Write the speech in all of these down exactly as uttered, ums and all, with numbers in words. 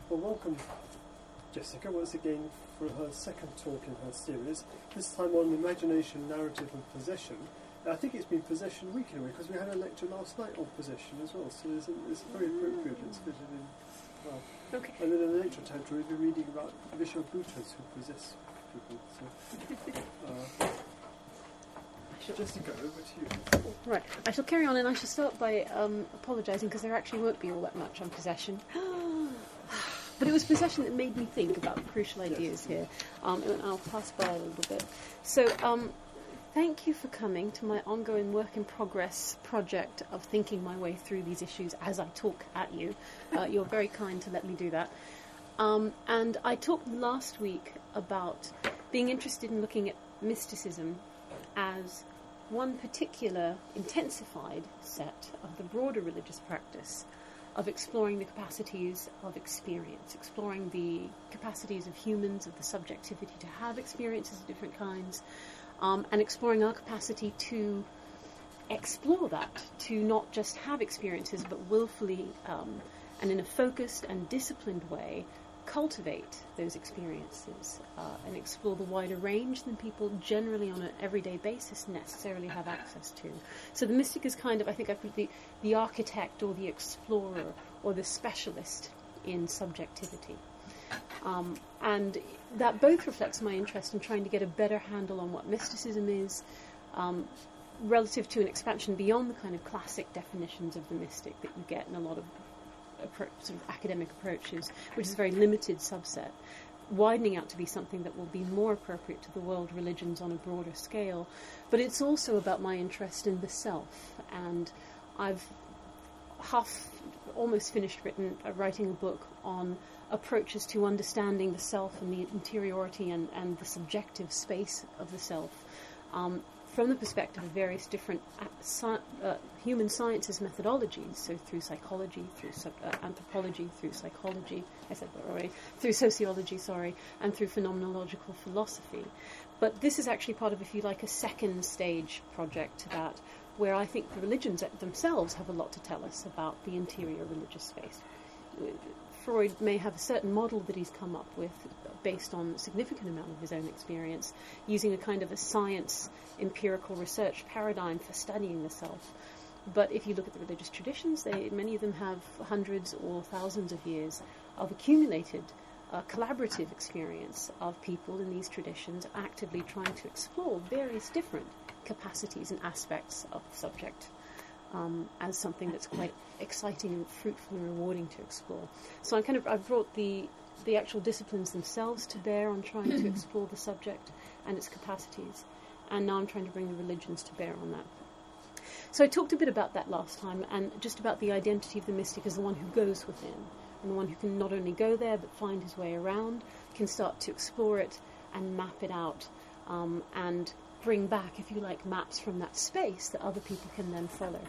Well, welcome, Jessica, once again for her second talk in her series, this time on imagination, narrative and possession. And I think it's been Possession Week in a way, because we had a lecture last night on possession as well, so it's, it's very appropriate, it's fitted in well. Okay. And then in the later chapter we'll be reading about Vishwabhutas who possess people. So, uh, Jessica, over to you. Right, I shall carry on, and I shall start by um, apologising, because there actually won't be all that much on possession. But it was possession that made me think about crucial ideas yes. here, um, and I'll pass by a little bit. So, um, thank you for coming to my ongoing work-in-progress project of thinking my way through these issues as I talk at you. Uh, you're very kind to let me do that. Um, and I talked last week about being interested in looking at mysticism as one particular intensified set of the broader religious practice of exploring the capacities of experience, exploring the capacities of humans, of the subjectivity to have experiences of different kinds, um, and exploring our capacity to explore that, to not just have experiences, but willfully um, and in a focused and disciplined way cultivate those experiences uh, and explore the wider range than people generally on an everyday basis necessarily have access to. So the mystic is kind of, I think I put the, the architect or the explorer or the specialist in subjectivity. Um, and that both reflects my interest in trying to get a better handle on what mysticism is, um, relative to an expansion beyond the kind of classic definitions of the mystic that you get in a lot of Appro- sort of academic approaches, which is a very limited subset, widening out to be something that will be more appropriate to the world religions on a broader scale. But it's also about my interest in the self, and I've half, almost finished written, uh, writing a book on approaches to understanding the self and the interiority and, and the subjective space of the self, um, from the perspective of various different uh, uh, human sciences methodologies, so through psychology, through so- uh, anthropology, through psychology, I said that already, through sociology, sorry, and through phenomenological philosophy. But this is actually part of, if you like, a second stage project to that, where I think the religions themselves have a lot to tell us about the interior religious space. Freud may have a certain model that he's come up with based on a significant amount of his own experience, using a kind of a science empirical research paradigm for studying the self. But if you look at the religious traditions, they, many of them have hundreds or thousands of years of accumulated uh, collaborative experience of people in these traditions actively trying to explore various different capacities and aspects of the subject. Um, as something that's quite exciting and fruitful and rewarding to explore. So I kind of I brought the the actual disciplines themselves to bear on trying to explore the subject and its capacities, and now I'm trying to bring the religions to bear on that. So I talked a bit about that last time, and just about the identity of the mystic as the one who goes within, and the one who can not only go there but find his way around, can start to explore it and map it out, um, and bring back, if you like, maps from that space that other people can then follow.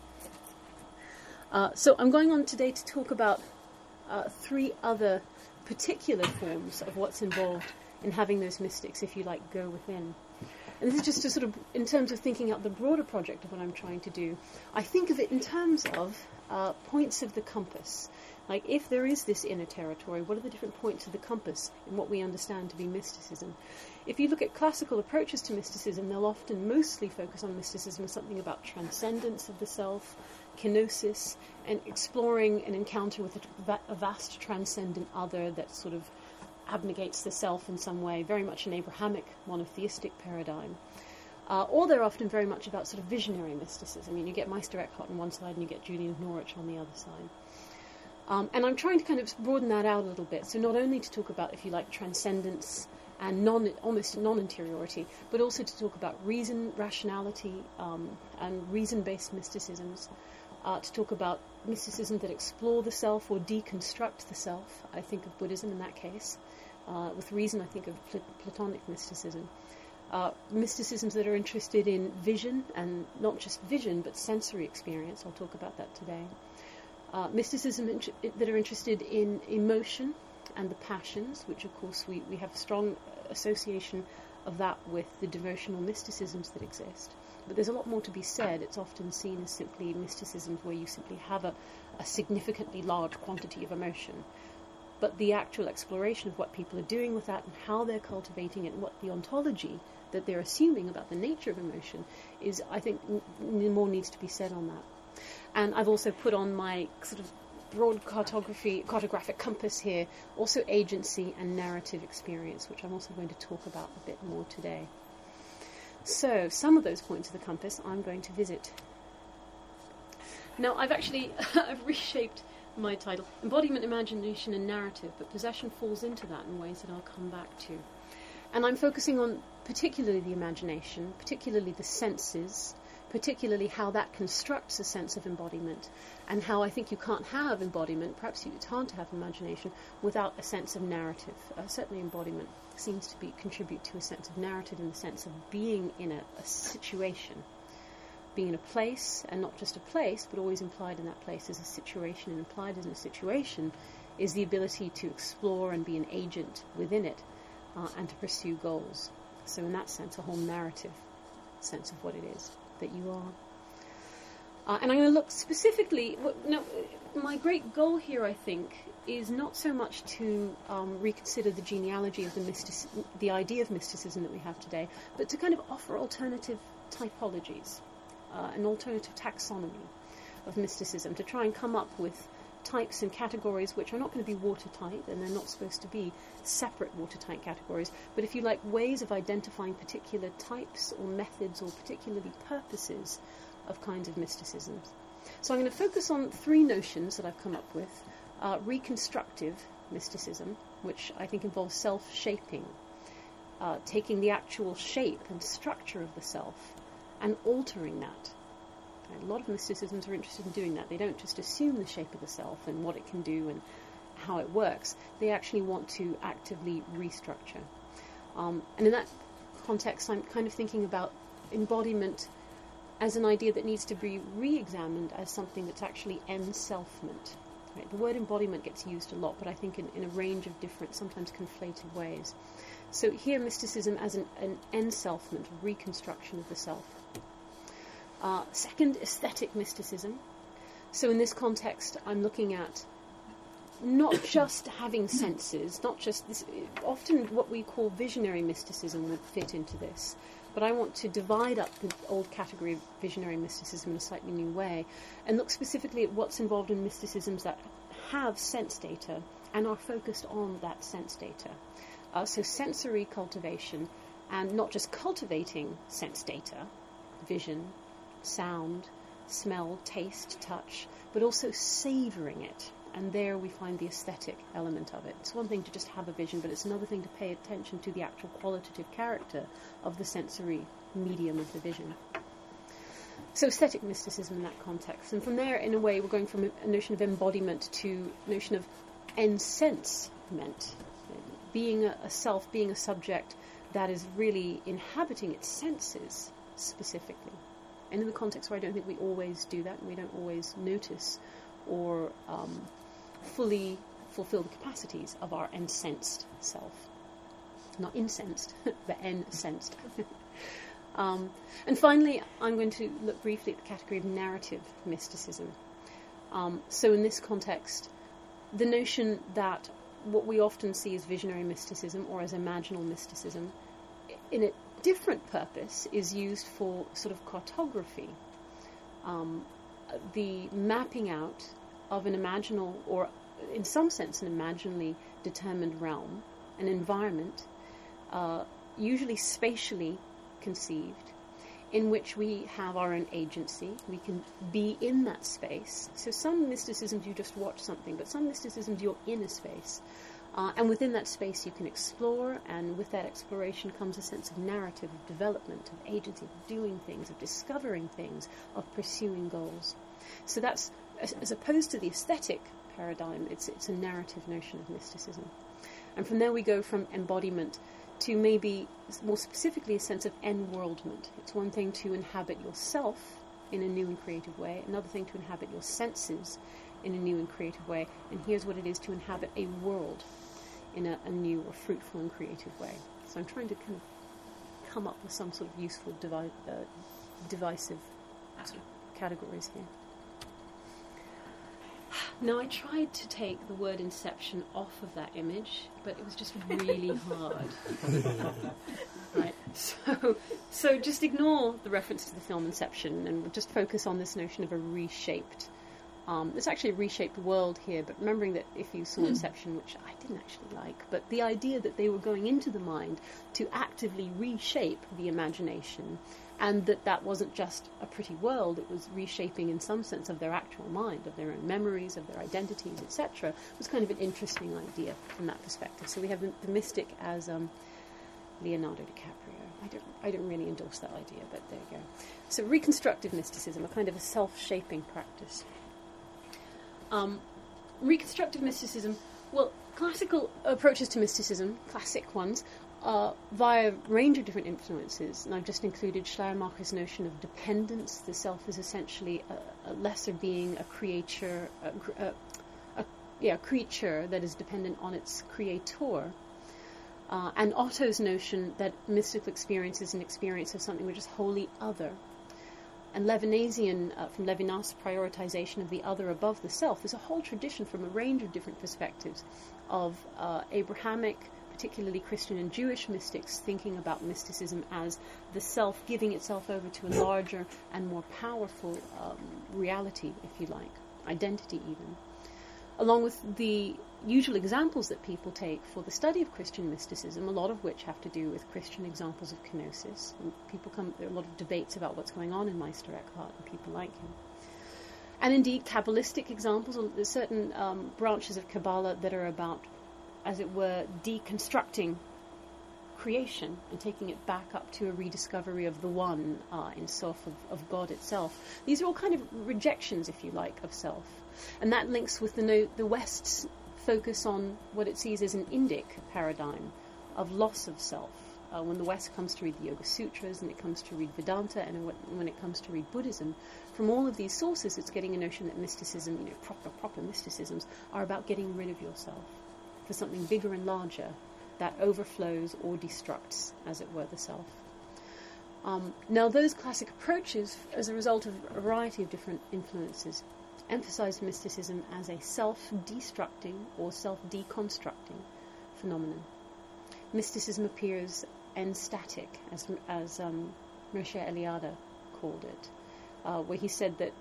Uh, so I'm going on today to talk about uh, three other particular forms of what's involved in having those mystics, if you like, go within. And this is just to sort of, in terms of thinking out the broader project of what I'm trying to do, I think of it in terms of uh, points of the compass. Like, if there is this inner territory, what are the different points of the compass in what we understand to be mysticism? If you look at classical approaches to mysticism, they'll often mostly focus on mysticism as something about transcendence of the self, kenosis, and exploring an encounter with a, a vast transcendent other that sort of abnegates the self in some way, very much an Abrahamic monotheistic paradigm. Uh, or they're often very much about sort of visionary mysticism. I mean, you get Meister Eckhart on one side and you get Julian of Norwich on the other side. Um, and I'm trying to kind of broaden that out a little bit, so not only to talk about, if you like, transcendence and non, almost non-interiority, but also to talk about reason, rationality, um, and reason-based mysticisms, uh, to talk about mysticism that explore the self or deconstruct the self. I think of Buddhism in that case. Uh, with reason, I think of Pl- Platonic mysticism. Uh, mysticisms that are interested in vision, and not just vision, but sensory experience. I'll talk about that today. Uh, mysticism int- that are interested in emotion and the passions, which of course we, we have a strong association of that with the devotional mysticisms that exist. But there's a lot more to be said. It's often seen as simply mysticisms where you simply have a, a significantly large quantity of emotion. but the actual exploration of what people are doing with that and how they're cultivating it and what the ontology that they're assuming about the nature of emotion is, I think, n- more needs to be said on that. And I've also put on my sort of broad cartography, cartographic compass here, also agency and narrative experience, which I'm also going to talk about a bit more today. So, some of those points of the compass I'm going to visit. Now, I've actually I've reshaped my title, Embodiment, Imagination and Narrative, but possession falls into that in ways that I'll come back to. And I'm focusing on particularly the imagination, particularly the senses, particularly how that constructs a sense of embodiment, and how I think you can't have embodiment, perhaps it's hard to have imagination, without a sense of narrative. Uh, certainly embodiment seems to be contribute to a sense of narrative in the sense of being in a, a situation, being in a place, and not just a place, but always implied in that place is a situation, and implied in a situation is the ability to explore and be an agent within it, uh, and to pursue goals. So in that sense, a whole narrative sense of what it is that you are. Uh, and I'm going to look specifically, well, no, my great goal here, I think, is not so much to um, reconsider the genealogy of the mystic, the idea of mysticism that we have today, but to kind of offer alternative typologies, uh, an alternative taxonomy of mysticism, to try and come up with types and categories which are not going to be watertight, and they're not supposed to be separate watertight categories, but if you like, ways of identifying particular types or methods or particularly purposes of kinds of mysticisms. So I'm going to focus on three notions that I've come up with. Uh, reconstructive mysticism, which I think involves self-shaping, uh, taking the actual shape and structure of the self and altering that. A lot of mysticisms are interested in doing that. They don't just assume the shape of the self and what it can do and how it works. They actually want to actively restructure. Um, and in that context, I'm kind of thinking about embodiment as an idea that needs to be re-examined as something that's actually enselfment. Right? The word embodiment gets used a lot, but I think in, in a range of different, sometimes conflated ways. So here, mysticism as an, an enselfment, reconstruction of the self. Uh, second, aesthetic mysticism. So in this context, I'm looking at not just having senses, not just this. Often what we call visionary mysticism would fit into this, but I want to divide up the old category of visionary mysticism in a slightly new way and look specifically at what's involved in mysticisms that have sense data and are focused on that sense data. Uh, so sensory cultivation, and not just cultivating sense data, vision, sound, smell, taste, touch, but also savouring it. And there we find the aesthetic element of it. It's one thing to just have a vision, but it's another thing to pay attention to the actual qualitative character of the sensory medium of the vision. So aesthetic mysticism in that context. And from there, in a way, we're going from a notion of embodiment to a notion of ensensement, being a, a self, being a subject that is really inhabiting its senses specifically. And in the context where I don't think we always do that, and we don't always notice or um, fully fulfill the capacities of our ensensed self. Not incensed, but ensensed. um, and finally, I'm going to look briefly at the category of narrative mysticism. Um, so in this context, the notion that what we often see as visionary mysticism or as imaginal mysticism, in a different purpose, is used for sort of cartography. Um, the mapping out of an imaginal, or in some sense an imaginally determined realm, an environment, uh, usually spatially conceived, in which we have our own agency. We can be in that space. So some mysticisms you just watch something, but some mysticisms you're in a space. Uh, and within that space you can explore, and with that exploration comes a sense of narrative, of development, of agency, of doing things, of discovering things, of pursuing goals. So that's, as, as opposed to the aesthetic paradigm, it's, it's a narrative notion of mysticism. And from there we go from embodiment to maybe more specifically a sense of enworldment. It's one thing to inhabit yourself in a new and creative way, another thing to inhabit your senses in a new and creative way, and here's what it is to inhabit a world in a, a new or fruitful and creative way. So I'm trying to kind of come up with some sort of useful devi- uh, divisive sort of categories here. Now, I tried to take the word inception off of that image, but it was just really hard. Right. So, so just ignore the reference to the film Inception and just focus on this notion of a reshaped. Um, it's actually a reshaped world here, but remembering that if you saw Inception, which I didn't actually like, but the idea that they were going into the mind to actively reshape the imagination, and that that wasn't just a pretty world, it was reshaping in some sense of their actual mind, of their own memories, of their identities, et cetera, was kind of an interesting idea from that perspective. So we have the, the mystic as um, Leonardo DiCaprio. I don't, I don't really endorse that idea, but there you go. So reconstructive mysticism, a kind of a self-shaping practice. Um, reconstructive mysticism, well, classical approaches to mysticism, classic ones, uh, via a range of different influences, and I've just included Schleiermacher's notion of dependence. The self is essentially a, a lesser being, a creature, a, a, a yeah, creature that is dependent on its creator. Uh, and Otto's notion that mystical experience is an experience of something which is wholly other. And Levinasian, uh, from Levinas' prioritization of the other above the self, there's a whole tradition from a range of different perspectives of uh, Abrahamic, particularly Christian and Jewish mystics, thinking about mysticism as the self giving itself over to a larger and more powerful um, reality, if you like, identity even. Along with the usual examples that people take for the study of Christian mysticism, a lot of which have to do with Christian examples of kenosis. And people come, there are a lot of debates about what's going on in Meister Eckhart and people like him. And indeed, Kabbalistic examples, there's certain um, branches of Kabbalah that are about, as it were, deconstructing creation and taking it back up to a rediscovery of the one uh, in Sof, of, of God itself. These are all kind of rejections, if you like, of self. And that links with the, no, the West's focus on what it sees as an Indic paradigm of loss of self. Uh, when the West comes to read the Yoga Sutras, and it comes to read Vedanta, and when it comes to read Buddhism, from all of these sources, it's getting a notion that mysticism, you know, proper, proper mysticisms, are about getting rid of yourself for something bigger and larger that overflows or destructs, as it were, the self. Um, now, those classic approaches, as a result of a variety of different influences, emphasize mysticism as a self-destructing or self-deconstructing phenomenon. Mysticism appears enstatic, as, as um, Moshe Eliade called it, uh, where he said that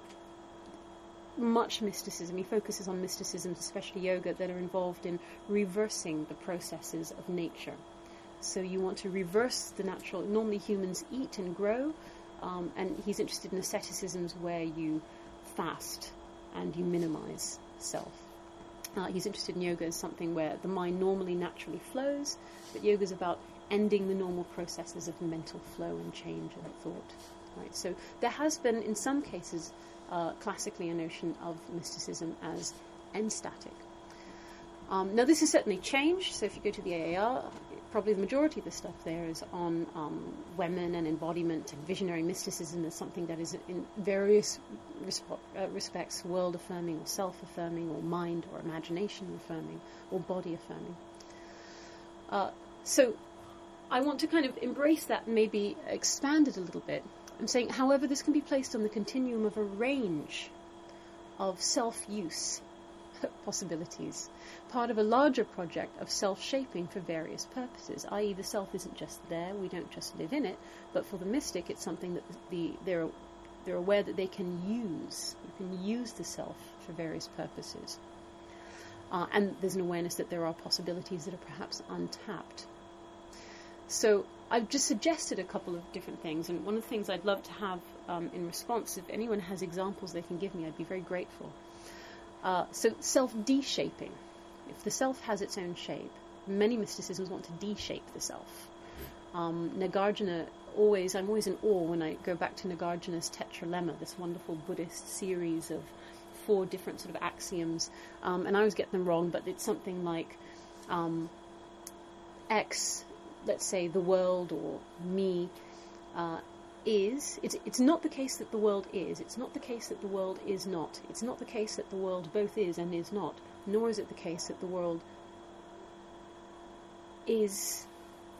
much mysticism, he focuses on mysticisms, especially yoga, that are involved in reversing the processes of nature. So you want to reverse the natural. Normally humans eat and grow, um, and he's interested in asceticisms where you fast and you minimize self. Uh, he's interested in yoga as something where the mind normally naturally flows, but yoga is about ending the normal processes of mental flow and change and thought. Right? So there has been, in some cases, uh, classically a notion of mysticism as enstatic. Um, now this has certainly changed, so if you go to the A A R, probably the majority of the stuff there is on um, women and embodiment and visionary mysticism as something that is in various resp- uh, respects world-affirming or self-affirming or mind or imagination-affirming or body-affirming. Uh, so I want to kind of embrace that and maybe expand it a little bit. I'm saying, however, this can be placed on the continuum of a range of self-use possibilities, part of a larger project of self-shaping for various purposes, that is the self isn't just there, we don't just live in it, but for the mystic it's something that the they're, they're aware that they can use. You can use the self for various purposes. Uh, and there's an awareness that there are possibilities that are perhaps untapped. So I've just suggested a couple of different things, and one of the things I'd love to have um, in response, if anyone has examples they can give me, I'd be very grateful. Uh, so self-de-shaping. If the self has its own shape, many mysticisms want to de-shape the self. Um, Nagarjuna always, I'm always in awe when I go back to Nagarjuna's Tetralemma, this wonderful Buddhist series of four different sort of axioms, um, and I always get them wrong, but it's something like um, X, let's say the world or me, uh, is, it's, it's not the case that the world is, it's not the case that the world is not, it's not the case that the world both is and is not, nor is it the case that the world is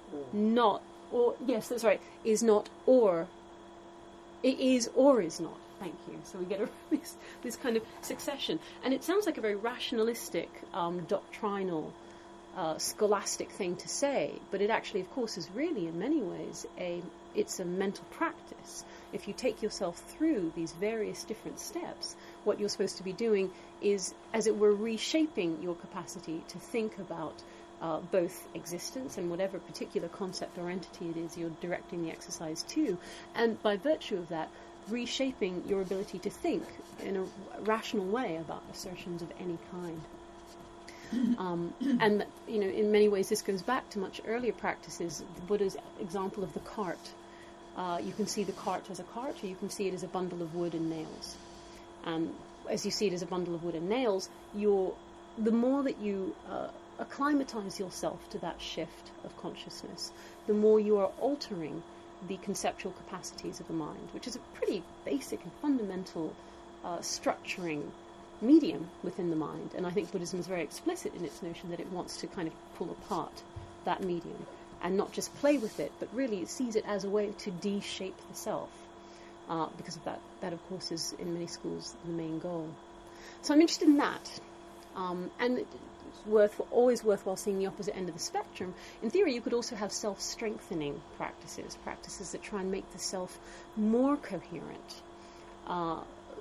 not, or, yes, that's right, is not or, it is or is not. Thank you. So we get a, this, this kind of succession. And it sounds like a very rationalistic, um, doctrinal, uh, scholastic thing to say, but it actually, of course, is really, in many ways, a it's a mental practice. If you take yourself through these various different steps, what you're supposed to be doing is, as it were, reshaping your capacity to think about uh, both existence and whatever particular concept or entity it is you're directing the exercise to, and by virtue of that, reshaping your ability to think in a rational way about assertions of any kind. Um, and, you know, in many ways this goes back to much earlier practices. The Buddha's example of the cart. Uh, you can see the cart as a cart, or you can see it as a bundle of wood and nails. And as you see it as a bundle of wood and nails, you're, the more that you uh, acclimatize yourself to that shift of consciousness, the more you are altering the conceptual capacities of the mind, which is a pretty basic and fundamental uh, structuring medium within the mind. And I think Buddhism is very explicit in its notion that it wants to kind of pull apart that medium and not just play with it, but really it sees it as a way to de-shape the self. Uh, because of that, that of course is in many schools the main goal. So I'm interested in that. Um, and it's worth, always worthwhile seeing the opposite end of the spectrum. In theory, you could also have self-strengthening practices, practices that try and make the self more coherent, uh,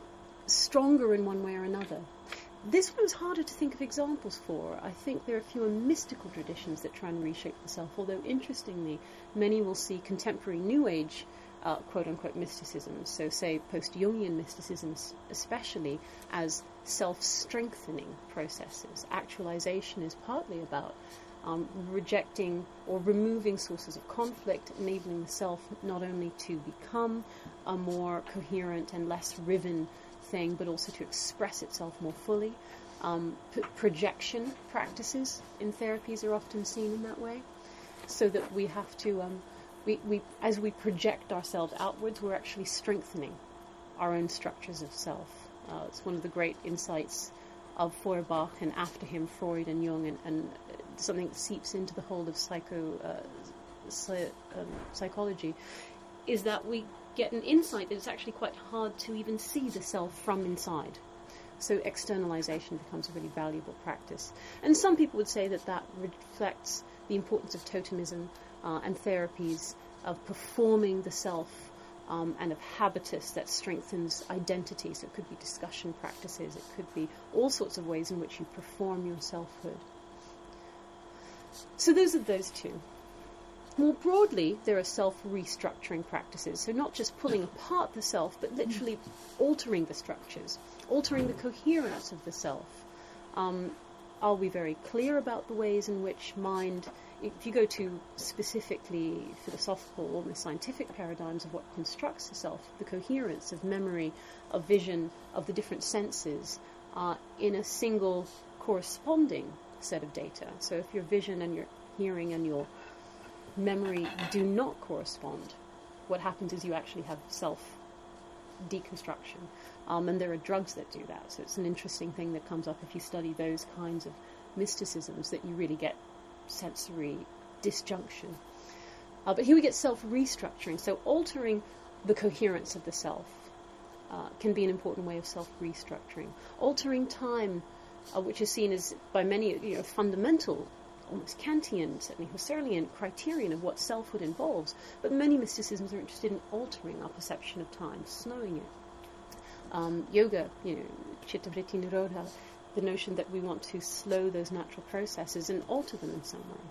stronger in one way or another. This one is harder to think of examples for. I think there are fewer mystical traditions that try and reshape the self, although interestingly, many will see contemporary New Age uh, quote-unquote mysticism, so say post-Jungian mysticisms especially, as self-strengthening processes. Actualization is partly about um, rejecting or removing sources of conflict, enabling the self not only to become a more coherent and less riven thing, but also to express itself more fully. Um, p- projection practices in therapies are often seen in that way, so that we have to, um, we, we as we project ourselves outwards, we're actually strengthening our own structures of self. Uh, it's one of the great insights of Feuerbach, and after him Freud and Jung, and, and something that seeps into the whole of psycho uh, psy- um, psychology, is that we get an insight that it's actually quite hard to even see the self from inside. So externalization becomes a really valuable practice. And some people would say that that reflects the importance of totemism uh, and therapies, of performing the self, um, and of habitus that strengthens identity. So it could be discussion practices, it could be all sorts of ways in which you perform your selfhood. So those are those two. More broadly, there are self-restructuring practices, so not just pulling apart the self, but literally altering the structures, altering the coherence of the self. Um, are we very clear about the ways in which mind, if you go to specifically philosophical, almost scientific paradigms of what constructs the self, the coherence of memory, of vision, of the different senses, uh, in a single corresponding set of data. So if your vision and your hearing and your memory do not correspond, what happens is you actually have self-deconstruction. Um, and there are drugs that do that. So it's an interesting thing that comes up if you study those kinds of mysticisms, that you really get sensory disjunction. Uh, but here we get self-restructuring. So altering the coherence of the self uh, can be an important way of self-restructuring. Altering time, uh, which is seen as, by many, you know, fundamental, almost Kantian, certainly Husserlian criterion of what selfhood involves, but many mysticisms are interested in altering our perception of time, slowing it. Um, yoga, you know, Chitta-vritti Nirodha, the notion that we want to slow those natural processes and alter them in some way.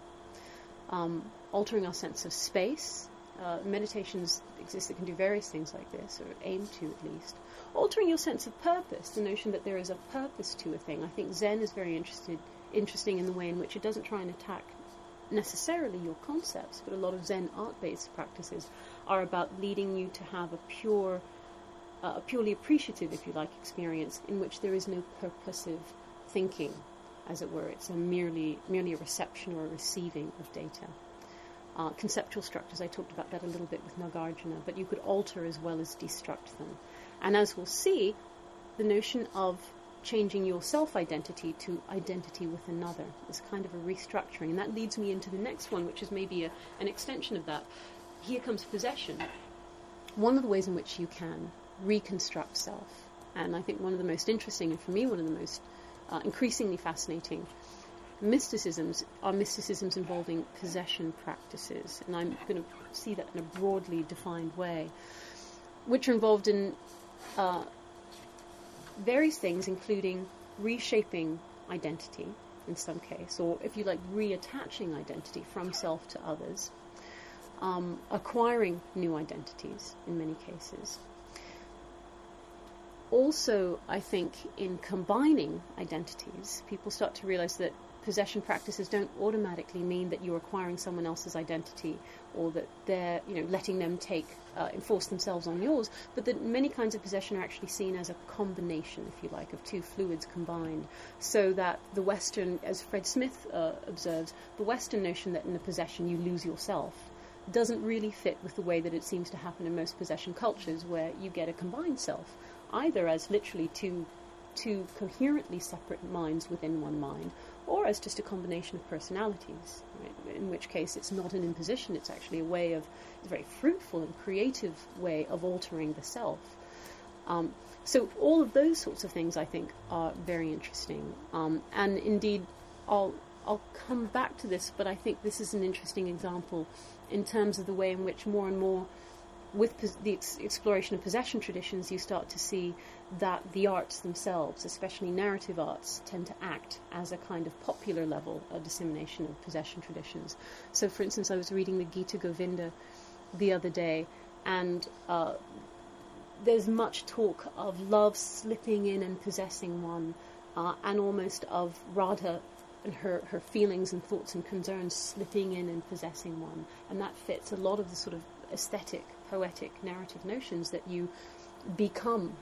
Um, altering our sense of space. Uh, meditations exist that can do various things like this, or aim to at least. Altering your sense of purpose, the notion that there is a purpose to a thing. I think Zen is very interested interesting in the way in which it doesn't try and attack necessarily your concepts, but a lot of Zen art-based practices are about leading you to have a pure, uh, a purely appreciative, if you like, experience in which there is no purposive thinking, as it were. It's a merely merely a reception or a receiving of data. Uh, conceptual structures, I talked about that a little bit with Nagarjuna, but you could alter as well as destruct them. And as we'll see, the notion of changing your self-identity to identity with another is kind of a restructuring. And that leads me into the next one, which is maybe a, an extension of that. Here comes possession. One of the ways in which you can reconstruct self. And I think one of the most interesting, and for me one of the most uh, increasingly fascinating mysticisms are mysticisms involving possession practices. And I'm going to see that in a broadly defined way, which are involved in uh, various things, including reshaping identity in some case, or if you like, reattaching identity from self to others, um, acquiring new identities in many cases. Also, I think in combining identities, people start to realize that possession practices don't automatically mean that you're acquiring someone else's identity, or that they're, you know, letting them take, uh, enforce themselves on yours, but that many kinds of possession are actually seen as a combination, if you like, of two fluids combined. So that the Western, as Fred Smith uh, observes, the Western notion that in a possession you lose yourself doesn't really fit with the way that it seems to happen in most possession cultures, where you get a combined self, either as literally two two coherently separate minds within one mind, or as just a combination of personalities, right? In which case it's not an imposition, it's actually a way of, a very fruitful and creative way of altering the self. Um, so all of those sorts of things, I think, are very interesting. Um, and indeed, I'll, I'll come back to this, but I think this is an interesting example in terms of the way in which more and more, with pos- the ex- exploration of possession traditions, you start to see that the arts themselves, especially narrative arts, tend to act as a kind of popular level of dissemination of possession traditions. So, for instance, I was reading the Gita Govinda the other day, and uh, there's much talk of love slipping in and possessing one, uh, and almost of Radha and her, her feelings and thoughts and concerns slipping in and possessing one. And that fits a lot of the sort of aesthetic, poetic, narrative notions that you become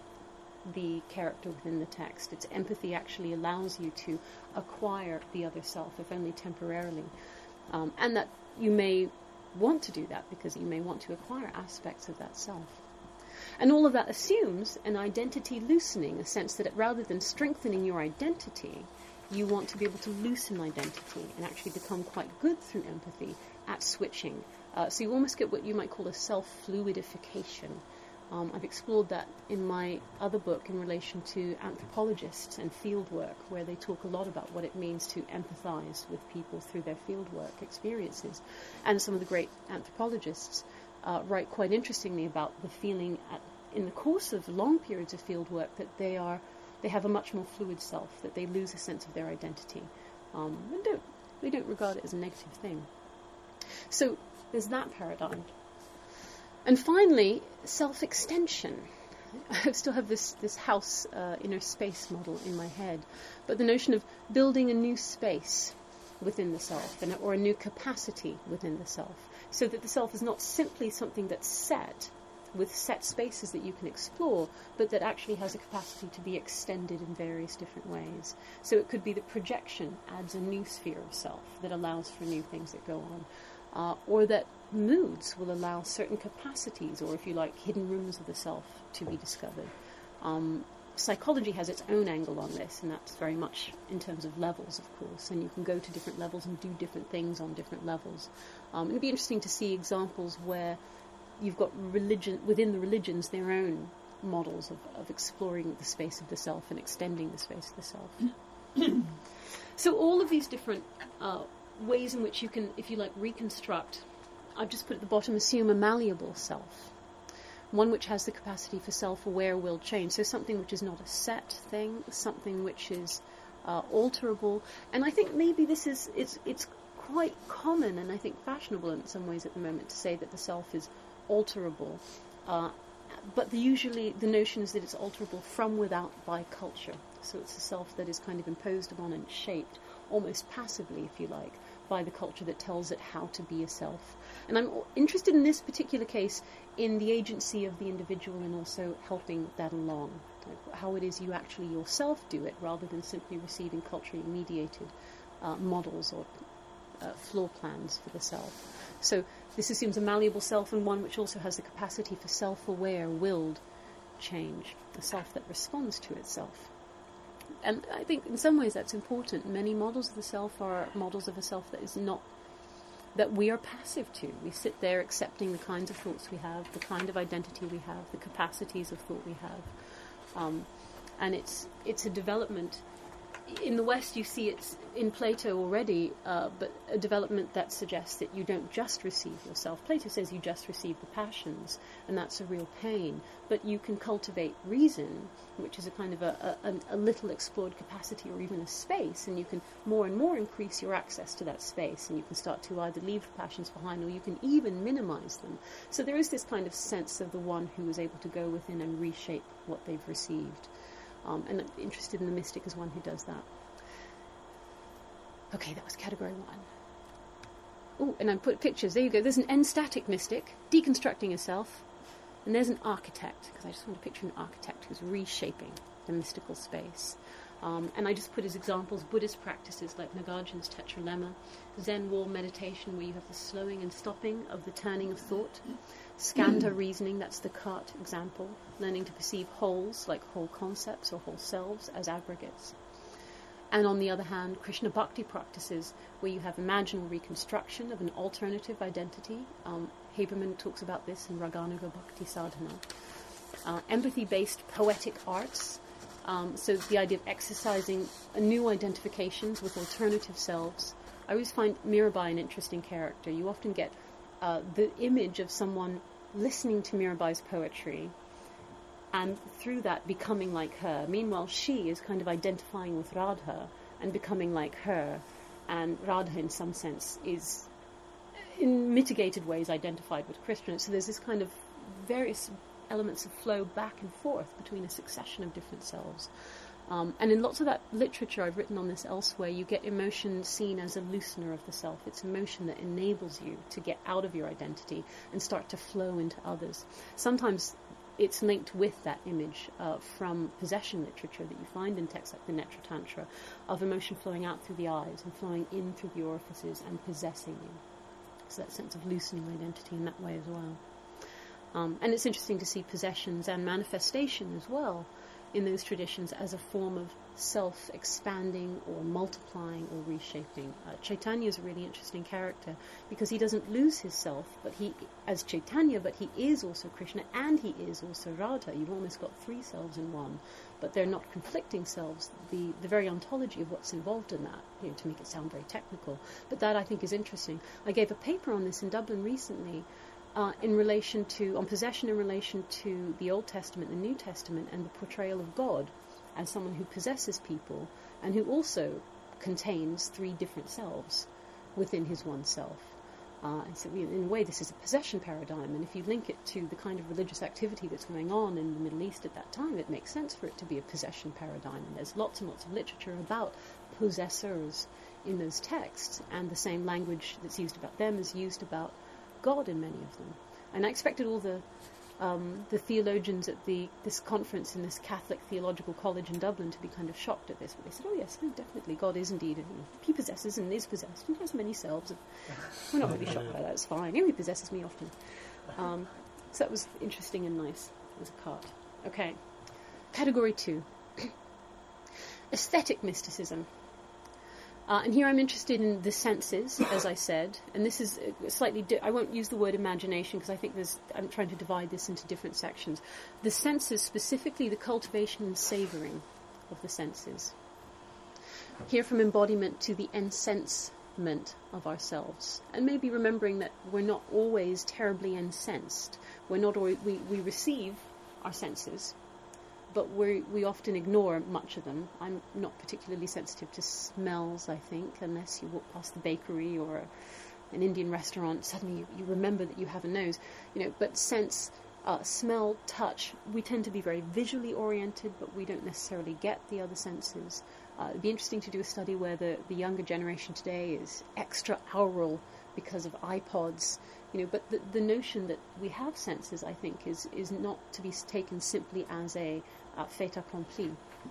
the character within the text. Its empathy actually allows you to acquire the other self, if only temporarily. Um, and that you may want to do that because you may want to acquire aspects of that self. And all of that assumes an identity loosening, a sense that rather than strengthening your identity, you want to be able to loosen identity and actually become quite good through empathy at switching. Uh, so you almost get what you might call a self-fluidification. Um, I've explored that in my other book in relation to anthropologists and field work, where they talk a lot about what it means to empathize with people through their field work experiences. And some of the great anthropologists uh, write quite interestingly about the feeling at, in the course of long periods of field work that they are they have a much more fluid self, that they lose a sense of their identity, um, and don't they don't regard it as a negative thing. So there's that paradigm. And finally, self-extension. I still have this, this house uh, inner space model in my head, but the notion of building a new space within the self, and, or a new capacity within the self, so that the self is not simply something that's set, with set spaces that you can explore, but that actually has a capacity to be extended in various different ways. So it could be that projection adds a new sphere of self that allows for new things that go on. Uh, or that moods will allow certain capacities, or if you like, hidden rooms of the self to be discovered. Um, psychology has its own angle on this, and that's very much in terms of levels, of course, and you can go to different levels and do different things on different levels. Um, it'd be interesting to see examples where you've got religion, within the religions, their own models of, of exploring the space of the self and extending the space of the self. So all of these different uh, ways in which you can, if you like, reconstruct, I've just put at the bottom, assume a malleable self, one which has the capacity for self-aware will change, so something which is not a set thing, something which is uh, alterable. And I think maybe this is, it's, it's quite common and I think fashionable in some ways at the moment to say that the self is alterable, uh, but the, usually the notion is that it's alterable from without by culture, so it's a self that is kind of imposed upon and shaped almost passively, if you like, by the culture that tells it how to be a self. And I'm interested in this particular case in the agency of the individual and also helping that along, like how it is you actually yourself do it rather than simply receiving culturally mediated uh, models or uh, floor plans for the self. So this assumes a malleable self, and one which also has the capacity for self-aware, willed change, a self that responds to itself. And I think in some ways that's important. Many models of the self are models of a self that is not that we are passive to. We sit there accepting the kinds of thoughts we have, the kind of identity we have, the capacities of thought we have. Um, and it's it's a development. In the West, you see it in Plato already, uh, but a development that suggests that you don't just receive yourself. Plato says you just receive the passions, and that's a real pain. But you can cultivate reason, which is a kind of a, a, a little explored capacity or even a space, and you can more and more increase your access to that space, and you can start to either leave the passions behind or you can even minimize them. So there is this kind of sense of the one who is able to go within and reshape what they've received. Um, and I'm interested in the mystic as one who does that. Okay, that was category one. Oh, and I put pictures. There you go. There's an end-static mystic, deconstructing herself. And there's an architect, because I just want to picture an architect who's reshaping the mystical space. Um, and I just put as examples Buddhist practices like Nagarjuna's Tetralemma, Zen wall meditation where you have the slowing and stopping of the turning of thought, Skandha reasoning, that's the cart example, learning to perceive wholes like whole concepts or whole selves as aggregates. And on the other hand, Krishna Bhakti practices where you have imaginal reconstruction of an alternative identity. Um, Haberman talks about this in Raganuga Bhakti Sadhana. Uh, empathy-based poetic arts, um, so the idea of exercising a new identifications with alternative selves. I always find Mirabai an interesting character. You often get uh, the image of someone listening to Mirabai's poetry and through that becoming like her. Meanwhile, she is kind of identifying with Radha and becoming like her, and Radha in some sense is in mitigated ways identified with Krishna. So there's this kind of various elements of flow back and forth between a succession of different selves. Um, and in lots of that literature, I've written on this elsewhere, you get emotion seen as a loosener of the self. It's emotion that enables you to get out of your identity and start to flow into others. Sometimes it's linked with that image uh, from possession literature that you find in texts like the Netra Tantra, of emotion flowing out through the eyes and flowing in through the orifices and possessing you. So that sense of loosening identity in that way as well. Um, and it's interesting to see possessions and manifestation as well in those traditions as a form of self-expanding or multiplying or reshaping. Uh, Chaitanya is a really interesting character because he doesn't lose his self, but he, as Chaitanya, but he is also Krishna and he is also Radha. You've almost got three selves in one, but they're not conflicting selves. The the very ontology of what's involved in that, you know, to make it sound very technical, but that I think is interesting. I gave a paper on this in Dublin recently, Uh, in relation to, on possession in relation to the Old Testament and New Testament and the portrayal of God as someone who possesses people and who also contains three different selves within his one self. Uh, and so in a way this is a possession paradigm, and if you link it to the kind of religious activity that's going on in the Middle East at that time, it makes sense for it to be a possession paradigm. And there's lots and lots of literature about possessors in those texts, and the same language that's used about them is used about God in many of them. And I expected all the um, the theologians at the this conference in this Catholic Theological College in Dublin to be kind of shocked at this, but they said, oh yes, no, definitely, God is indeed, he possesses and is possessed, and he has many selves. And we're not really shocked by that, it's fine. You know, he possesses me often. Um, so that was interesting and nice as a cart. Okay, category two. Aesthetic mysticism. Uh, and here I'm interested in the senses, as I said, and this is slightly, di- I won't use the word imagination because I think there's, I'm trying to divide this into different sections. The senses, specifically the cultivation and savouring of the senses. Here from embodiment to the ensensement of ourselves, and maybe remembering that we're not always terribly incensed. We're not always, we, we receive our senses, but we we often ignore much of them. I'm not particularly sensitive to smells, I think, unless you walk past the bakery or a, an Indian restaurant. Suddenly you, you remember that you have a nose, you know. But sense, uh, smell, touch, we tend to be very visually oriented, but we don't necessarily get the other senses. Uh, it'd be interesting to do a study where the, the younger generation today is extra aural because of iPods. You know, but the, the notion that we have senses, I think, is, is not to be taken simply as a uh, fait accompli.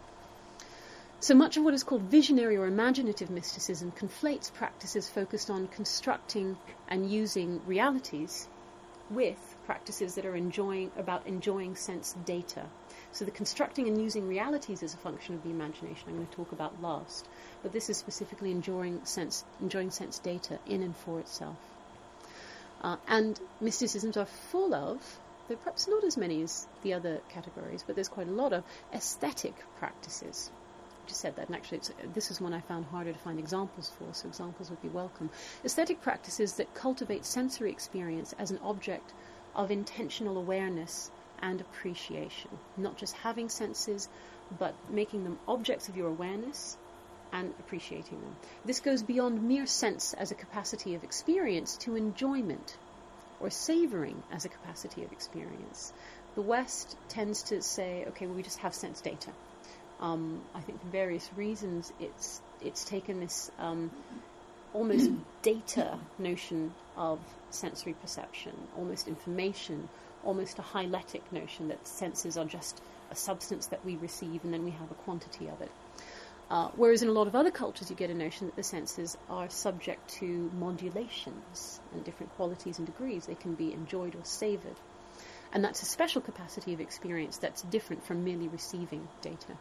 So much of what is called visionary or imaginative mysticism conflates practices focused on constructing and using realities with practices that are enjoying about enjoying sense data. So the constructing and using realities as a function of the imagination I'm going to talk about last. But this is specifically enjoying sense, enjoying sense data in and for itself. Uh, and mysticisms are full of, though perhaps not as many as the other categories, but there's quite a lot of aesthetic practices. I just said that, and actually it's, this is one I found harder to find examples for, so examples would be welcome. Aesthetic practices that cultivate sensory experience as an object of intentional awareness and appreciation. Not just having senses, but making them objects of your awareness and appreciating them. This goes beyond mere sense as a capacity of experience to enjoyment, or savouring as a capacity of experience. The West tends to say, okay, well, we just have sense data. Um, I think for various reasons it's it's taken this um, almost data notion of sensory perception, almost information, almost a hyletic notion that senses are just a substance that we receive and then we have a quantity of it. Uh, whereas in a lot of other cultures you get a notion that the senses are subject to modulations and different qualities and degrees. They can be enjoyed or savoured. And that's a special capacity of experience that's different from merely receiving data.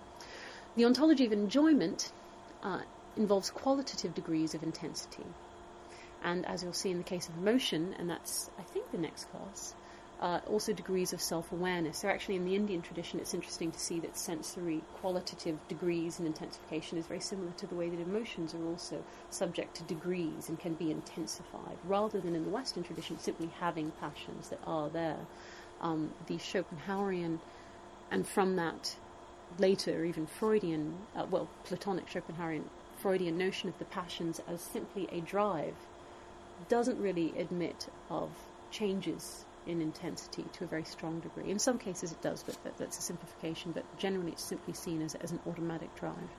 The ontology of enjoyment uh, involves qualitative degrees of intensity. And as you'll see in the case of emotion, and that's, I think, the next class, Uh, also degrees of self-awareness. So actually in the Indian tradition it's interesting to see that sensory qualitative degrees and intensification is very similar to the way that emotions are also subject to degrees and can be intensified, rather than in the Western tradition simply having passions that are there. Um, the Schopenhauerian, and from that later even Freudian, uh, well, Platonic Schopenhauerian, Freudian notion of the passions as simply a drive doesn't really admit of changes in intensity to a very strong degree. In some cases it does, but that, that's a simplification, but generally it's simply seen as, as an automatic drive.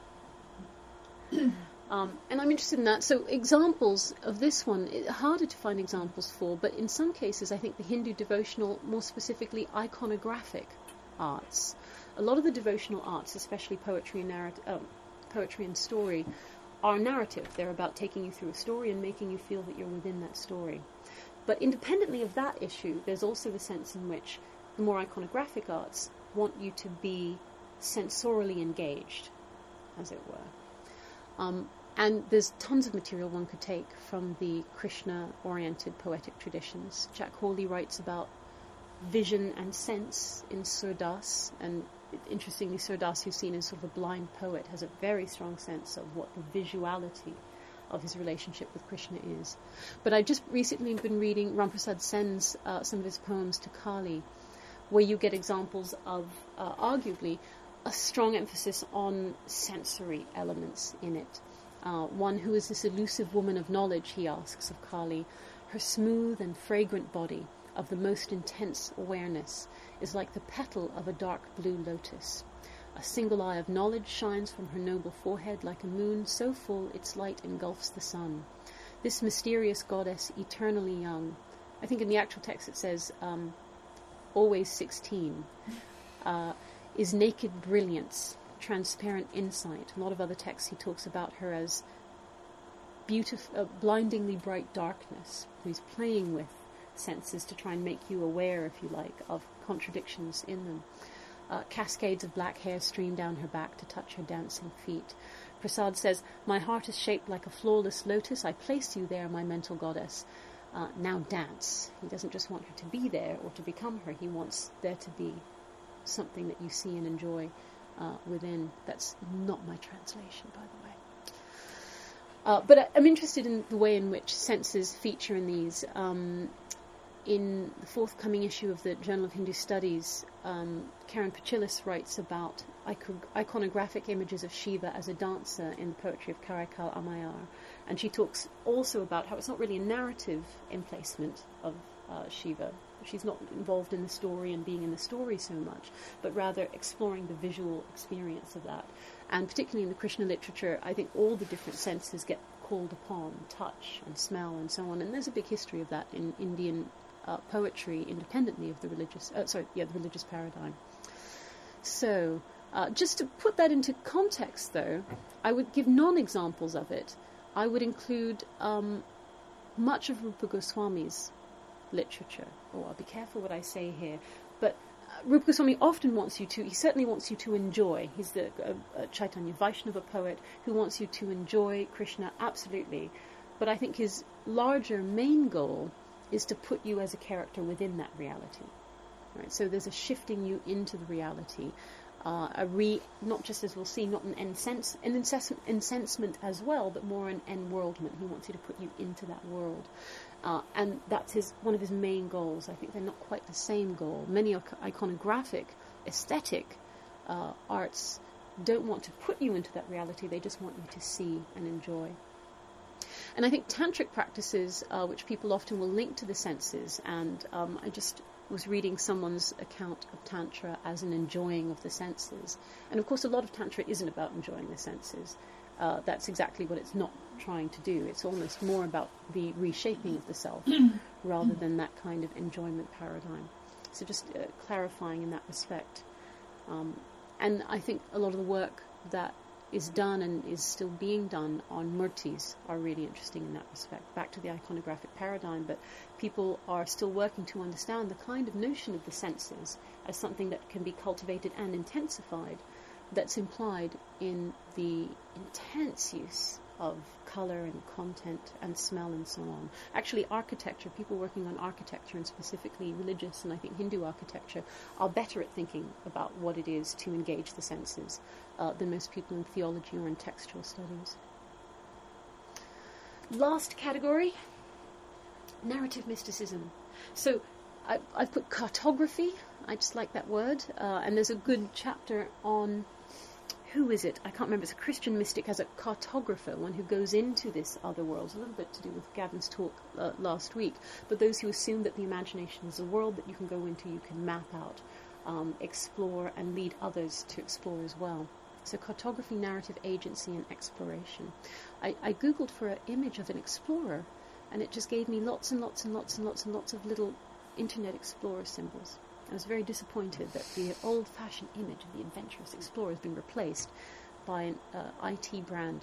um, and I'm interested in that. So examples of this one, it, harder to find examples for, but in some cases I think the Hindu devotional, more specifically iconographic arts. A lot of the devotional arts, especially poetry and narrative, um, poetry and story, are narrative. They're about taking you through a story and making you feel that you're within that story. But independently of that issue, there's also the sense in which the more iconographic arts want you to be sensorially engaged, as it were. Um, and there's tons of material one could take from the Krishna-oriented poetic traditions. Jack Hawley writes about vision and sense in Surdas, and interestingly, Surdas, who's seen as sort of a blind poet, has a very strong sense of what the visuality of his relationship with Krishna is. But I've just recently been reading Ramprasad Sen's, uh, some of his poems to Kali, where you get examples of, uh, arguably, a strong emphasis on sensory elements in it. Uh, one who is this elusive woman of knowledge, he asks of Kali, her smooth and fragrant body, of the most intense awareness, is like the petal of a dark blue lotus. A single eye of knowledge shines from her noble forehead like a moon so full its light engulfs the sun. This mysterious goddess, eternally young, I think in the actual text it says um, always sixteen, uh, is naked brilliance, transparent insight. A lot of other texts he talks about her as beautif- uh, blindingly bright darkness, who's playing with senses to try and make you aware, if you like, of contradictions in them. Uh, cascades of black hair stream down her back to touch her dancing feet. Prasad says, "My heart is shaped like a flawless lotus. I place you there, my mental goddess. Uh, now dance." He doesn't just want her to be there or to become her. He wants there to be something that you see and enjoy uh, within. That's not my translation, by the way. Uh, but I, I'm interested in the way in which senses feature in these. Um, In the forthcoming issue of the Journal of Hindu Studies, um, Karen Pachillis writes about icon- iconographic images of Shiva as a dancer in the poetry of Karaikal Ammayar. And she talks also about how it's not really a narrative emplacement of uh, Shiva. She's not involved in the story and being in the story so much, but rather exploring the visual experience of that. And particularly in the Krishna literature, I think all the different senses get called upon, touch and smell and so on. And there's a big history of that in Indian Uh, poetry, independently of the religious, uh, sorry, yeah, the religious paradigm. So, uh, just to put that into context, though, I would give non-examples of it. I would include um, much of Rupa Goswami's literature. Oh, I'll be careful what I say here. But uh, Rupa Goswami often wants you to, he certainly wants you to enjoy. He's the uh, uh, Chaitanya Vaishnava poet who wants you to enjoy Krishna, absolutely. But I think his larger main goal is to put you as a character within that reality. Right? So there's a shifting you into the reality. Uh, a re, not just as we'll see, not an incense, an incessant, incensement as well, but more an enworldment. He wants you to put you into that world. Uh, and that's his one of his main goals. I think they're not quite the same goal. Many iconographic, aesthetic uh, arts don't want to put you into that reality. They just want you to see and enjoy. And I think tantric practices, uh, which people often will link to the senses, and um, I just was reading someone's account of Tantra as an enjoying of the senses. And of course a lot of Tantra isn't about enjoying the senses. Uh, that's exactly what it's not trying to do. It's almost more about the reshaping of the self rather than that kind of enjoyment paradigm. So just uh, clarifying in that respect. Um, and I think a lot of the work that is done and is still being done on murtis are really interesting in that respect. Back to the iconographic paradigm, but people are still working to understand the kind of notion of the senses as something that can be cultivated and intensified that's implied in the intense use of colour and content and smell and so on. Actually, architecture, people working on architecture and specifically religious and I think Hindu architecture are better at thinking about what it is to engage the senses uh, than most people in theology or in textual studies. Last category, narrative mysticism. So I, I've put cartography, I just like that word, uh, and there's a good chapter on who is it? I can't remember. It's a Christian mystic as a cartographer, one who goes into this other world. A little bit to do with Gavin's talk uh, last week. But those who assume that the imagination is a world that you can go into, you can map out, um, explore, and lead others to explore as well. So cartography, narrative agency, and exploration. I, I Googled for an image of an explorer, and it just gave me lots and lots and lots and lots and lots of little Internet Explorer symbols. I was very disappointed that the old-fashioned image of the adventurous explorer has been replaced by an uh, I T brand.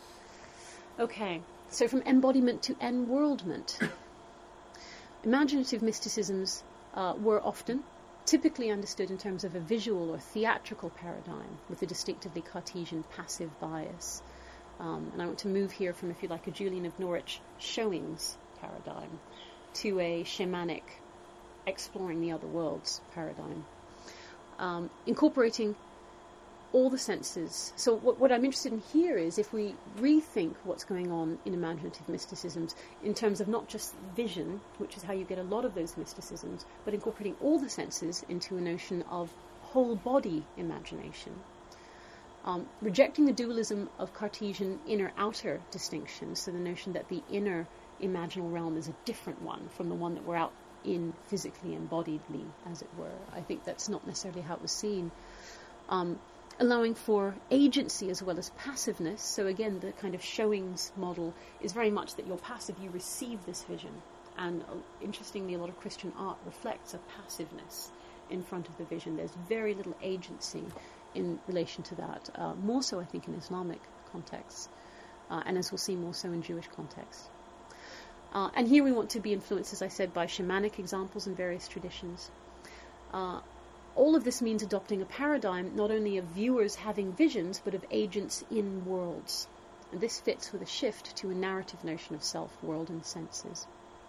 Okay, so from embodiment to enworldment. Imaginative mysticisms uh, were often, typically understood in terms of a visual or theatrical paradigm with a distinctively Cartesian passive bias. Um, and I want to move here from, if you like, a Julian of Norwich showings paradigm to a shamanic exploring the other worlds paradigm, um, incorporating all the senses. So what, what I'm interested in here is if we rethink what's going on in imaginative mysticisms in terms of not just vision, which is how you get a lot of those mysticisms, but incorporating all the senses into a notion of whole body imagination. Um, rejecting the dualism of Cartesian inner-outer distinction, so the notion that the inner imaginal realm is a different one from the one that we're out in physically embodiedly, as it were. I think that's not necessarily how it was seen. Um, allowing for agency as well as passiveness. So again, the kind of showings model is very much that you're passive, you receive this vision. And uh, interestingly, a lot of Christian art reflects a passiveness in front of the vision. There's very little agency in relation to that. Uh, more so, I think, in Islamic contexts. Uh, and as we'll see, more so in Jewish contexts. Uh, and here we want to be influenced, as I said, by shamanic examples in various traditions. Uh, all of this means adopting a paradigm not only of viewers having visions, but of agents in worlds. And this fits with a shift to a narrative notion of self, world, and senses.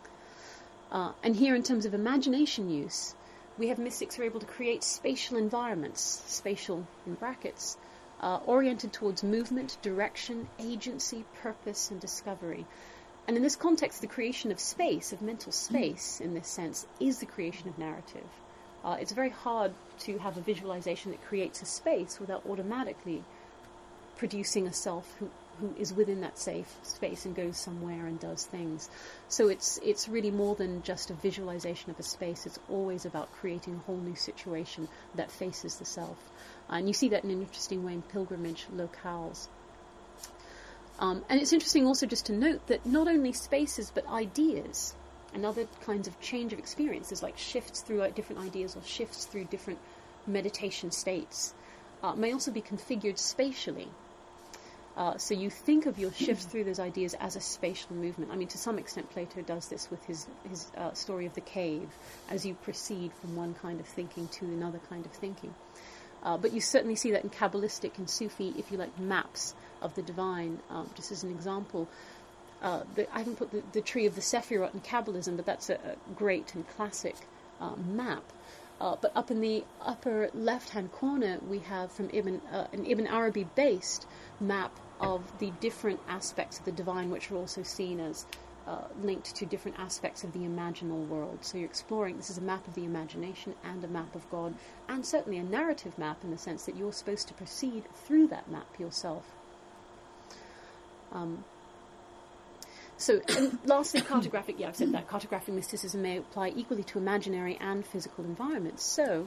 Uh, and here, in terms of imagination use, we have mystics who are able to create spatial environments, spatial in brackets, uh, oriented towards movement, direction, agency, purpose, and discovery. And in this context, the creation of space, of mental space, in this sense, is the creation of narrative. Uh, it's very hard to have a visualization that creates a space without automatically producing a self who, who is within that safe space and goes somewhere and does things. So it's it's really more than just a visualization of a space. It's always about creating a whole new situation that faces the self. Uh, and you see that in an interesting way in pilgrimage locales. Um, and it's interesting also just to note that not only spaces but ideas and other kinds of change of experiences, like shifts through different ideas or shifts through different meditation states, uh, may also be configured spatially. Uh, so you think of your shift through those ideas as a spatial movement. I mean, to some extent, Plato does this with his, his uh, story of the cave, as you proceed from one kind of thinking to another kind of thinking. Uh, but you certainly see that in Kabbalistic and Sufi, if you like, maps of the divine. Um, just as an example, uh, the, I haven't put the, the tree of the Sephirot in Kabbalism, but that's a, a great and classic uh, map. Uh, but up in the upper left-hand corner, we have from Ibn, uh, an Ibn Arabi-based map of the different aspects of the divine, which are also seen as uh, linked to different aspects of the imaginal world. So you're exploring, this is a map of the imagination and a map of God, and certainly a narrative map in the sense that you're supposed to proceed through that map yourself. Um, So, and lastly, cartographic, yeah, I've said that, cartographic mysticism may apply equally to imaginary and physical environments. So,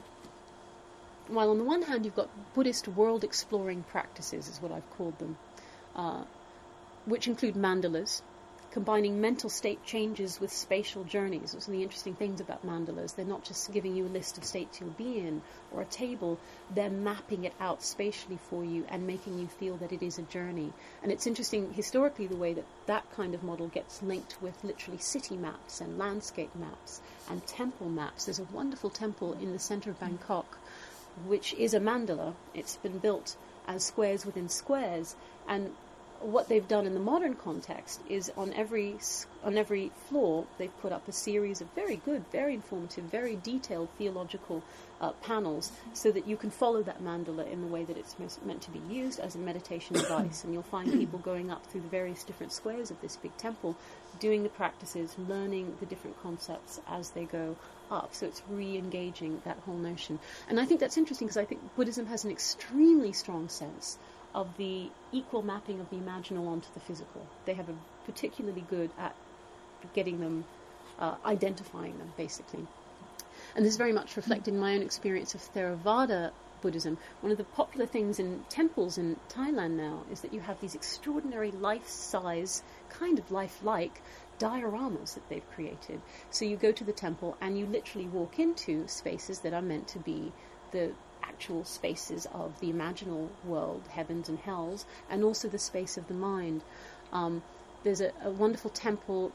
while on the one hand you've got Buddhist world-exploring practices, is what I've called them, uh, which include mandalas, combining mental state changes with spatial journeys. Those are the interesting things about mandalas. They're not just giving you a list of states you'll be in, or a table, they're mapping it out spatially for you and making you feel that it is a journey. And it's interesting, historically, the way that that kind of model gets linked with literally city maps and landscape maps and temple maps. There's a wonderful temple in the centre of Bangkok, which is a mandala. It's been built as squares within squares, and what they've done in the modern context is on every on every floor they've put up a series of very good, very informative, very detailed theological uh, panels, so that you can follow that mandala in the way that it's meant to be used as a meditation device. And you'll find people going up through the various different squares of this big temple, doing the practices, learning the different concepts as they go up. So it's re-engaging that whole notion. And I think that's interesting, because I think Buddhism has an extremely strong sense of the equal mapping of the imaginal onto the physical. They have a particularly good at getting them, uh, identifying them, basically. And this is very much reflected in my own experience of Theravada Buddhism. One of the popular things in temples in Thailand now is that you have these extraordinary life-size, kind of lifelike, dioramas that they've created. So you go to the temple and you literally walk into spaces that are meant to be the actual spaces of the imaginal world, heavens and hells, and also the space of the mind. Um, there's a, a wonderful temple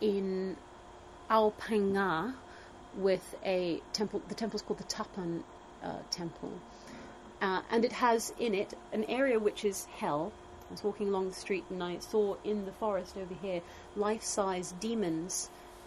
in Ao Phangar with a temple, the temple's called the Tapan uh, Temple, uh, and it has in it an area which is hell. I was walking along the street and I saw in the forest over here life-size demons.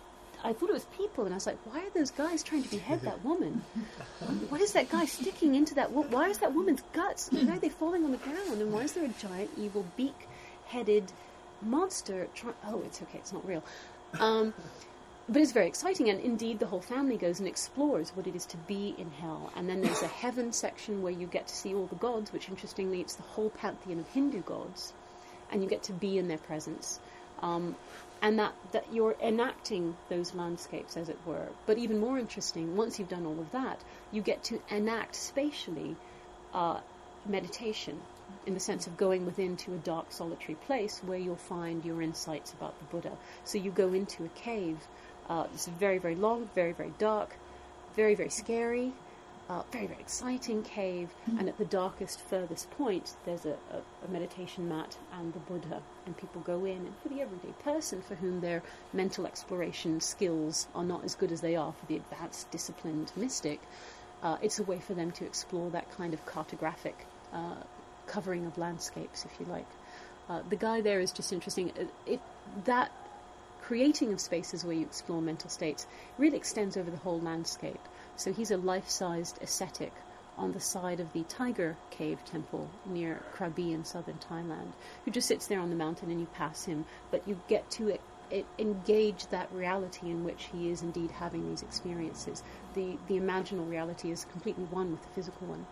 I thought it was people, and I was like, why are those guys trying to behead that woman? What is that guy sticking into that woman? Why is that woman's guts, why are they falling on the ground? And why is there a giant, evil, beak-headed monster? Try- oh, it's okay, it's not real. Um, but it's very exciting, and indeed the whole family goes and explores what it is to be in hell. And then there's a heaven section where you get to see all the gods, which interestingly, it's the whole pantheon of Hindu gods, and you get to be in their presence. Um, and that, that you're enacting those landscapes, as it were. But even more interesting, once you've done all of that, you get to enact spatially uh, meditation, in the sense of going within to a dark, solitary place where you'll find your insights about the Buddha. So you go into a cave. Uh, it's very, very long, very, very dark, very, very scary, uh, very, very exciting cave, and at the darkest, furthest point, there's a, a, a meditation mat and the Buddha, and people go in, and for the everyday person for whom their mental exploration skills are not as good as they are for the advanced, disciplined mystic, uh, it's a way for them to explore that kind of cartographic uh, covering of landscapes, if you like. Uh, the guy there is just interesting. It, it, that creating of spaces where you explore mental states really extends over the whole landscape. So he's a life-sized ascetic on the side of the Tiger Cave Temple near Krabi in southern Thailand, who just sits there on the mountain and you pass him, but you get to it, it, engage that reality in which he is indeed having these experiences. The, the imaginal reality is completely one with the physical one.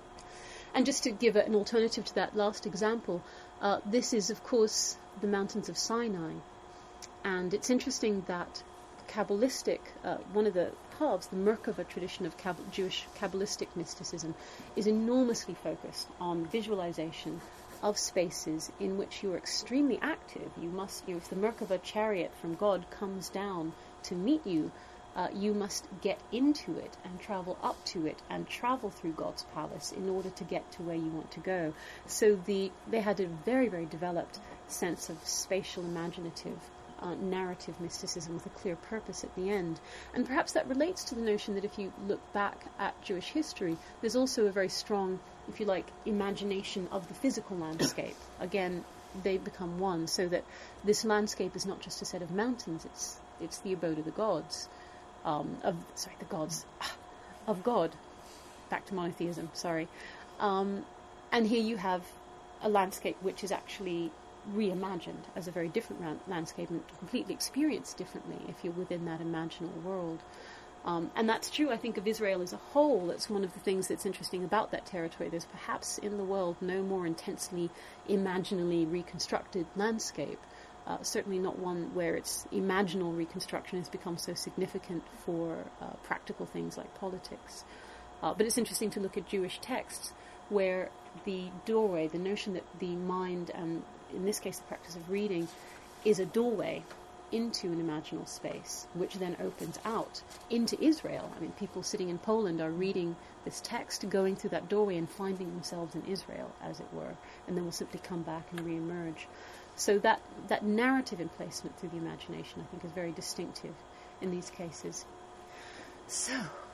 And just to give an alternative to that last example, uh, this is, of course, the mountains of Sinai. And it's interesting that Kabbalistic, uh, one of the halves, the Merkava tradition of Kab- Jewish Kabbalistic mysticism, is enormously focused on visualization of spaces in which you're extremely active. You must, you know, if the Merkava chariot from God comes down to meet you, uh, you must get into it and travel up to it and travel through God's palace in order to get to where you want to go. So the they had a very, very developed sense of spatial, imaginative, uh, narrative mysticism with a clear purpose at the end. And perhaps that relates to the notion that if you look back at Jewish history, there's also a very strong, if you like, imagination of the physical landscape. Again, they become one, so that this landscape is not just a set of mountains, it's it's the abode of the gods, um, of, sorry, the gods, of God. Back to monotheism, sorry. Um, and here you have a landscape which is actually reimagined as a very different ra- landscape and completely experienced differently if you're within that imaginal world. Um, and that's true, I think, of Israel as a whole. That's one of the things that's interesting about that territory. There's perhaps in the world no more intensely, imaginally reconstructed landscape. Uh, certainly not one where its imaginal reconstruction has become so significant for uh, practical things like politics. Uh, but it's interesting to look at Jewish texts where the doorway, the notion that the mind, and in this case the practice of reading, is a doorway into an imaginal space, which then opens out into Israel. I mean, people sitting in Poland are reading this text, going through that doorway and finding themselves in Israel, as it were, and then will simply come back and re-emerge. So that, that narrative emplacement through the imagination, I think, is very distinctive in these cases. So,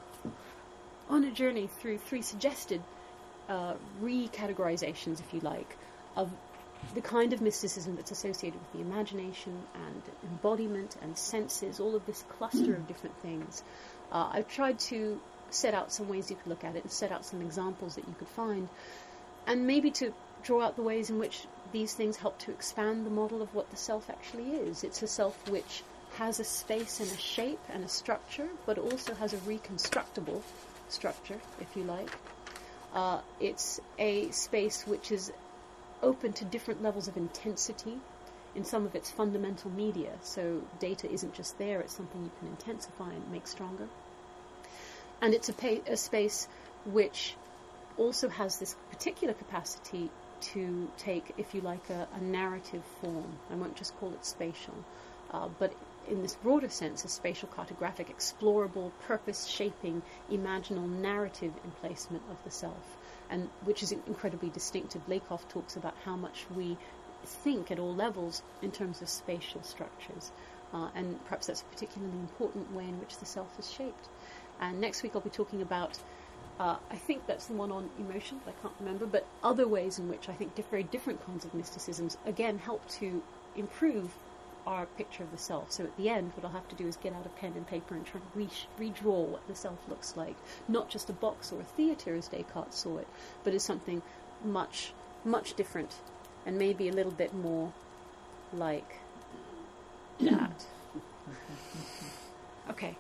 on a journey through three suggested uh, recategorizations, if you like, of the kind of mysticism that's associated with the imagination and embodiment and senses, all of this cluster of different things. Uh, I've tried to set out some ways you could look at it and set out some examples that you could find, and maybe to draw out the ways in which these things help to expand the model of what the self actually is. It's a self which has a space and a shape and a structure, but also has a reconstructible structure, if you like. Uh, it's a space which is open to different levels of intensity in some of its fundamental media. So data isn't just there, it's something you can intensify and make stronger. And it's a, pa- a space which also has this particular capacity to take, if you like, a, a narrative form. I won't just call it spatial, uh, but in this broader sense, a spatial cartographic, explorable, purpose-shaping, imaginal narrative emplacement of the self, and which is incredibly distinctive. Lakoff talks about how much we think at all levels in terms of spatial structures, uh, and perhaps that's a particularly important way in which the self is shaped. And next week I'll be talking about, uh, I think that's the one on emotion, but I can't remember, but other ways in which I think diff- very different kinds of mysticisms, again, help to improve our picture of the self. So at the end, what I'll have to do is get out a pen and paper and try to re- redraw what the self looks like. Not just a box or a theatre as Descartes saw it, but as something much, much different, and maybe a little bit more like that. Okay.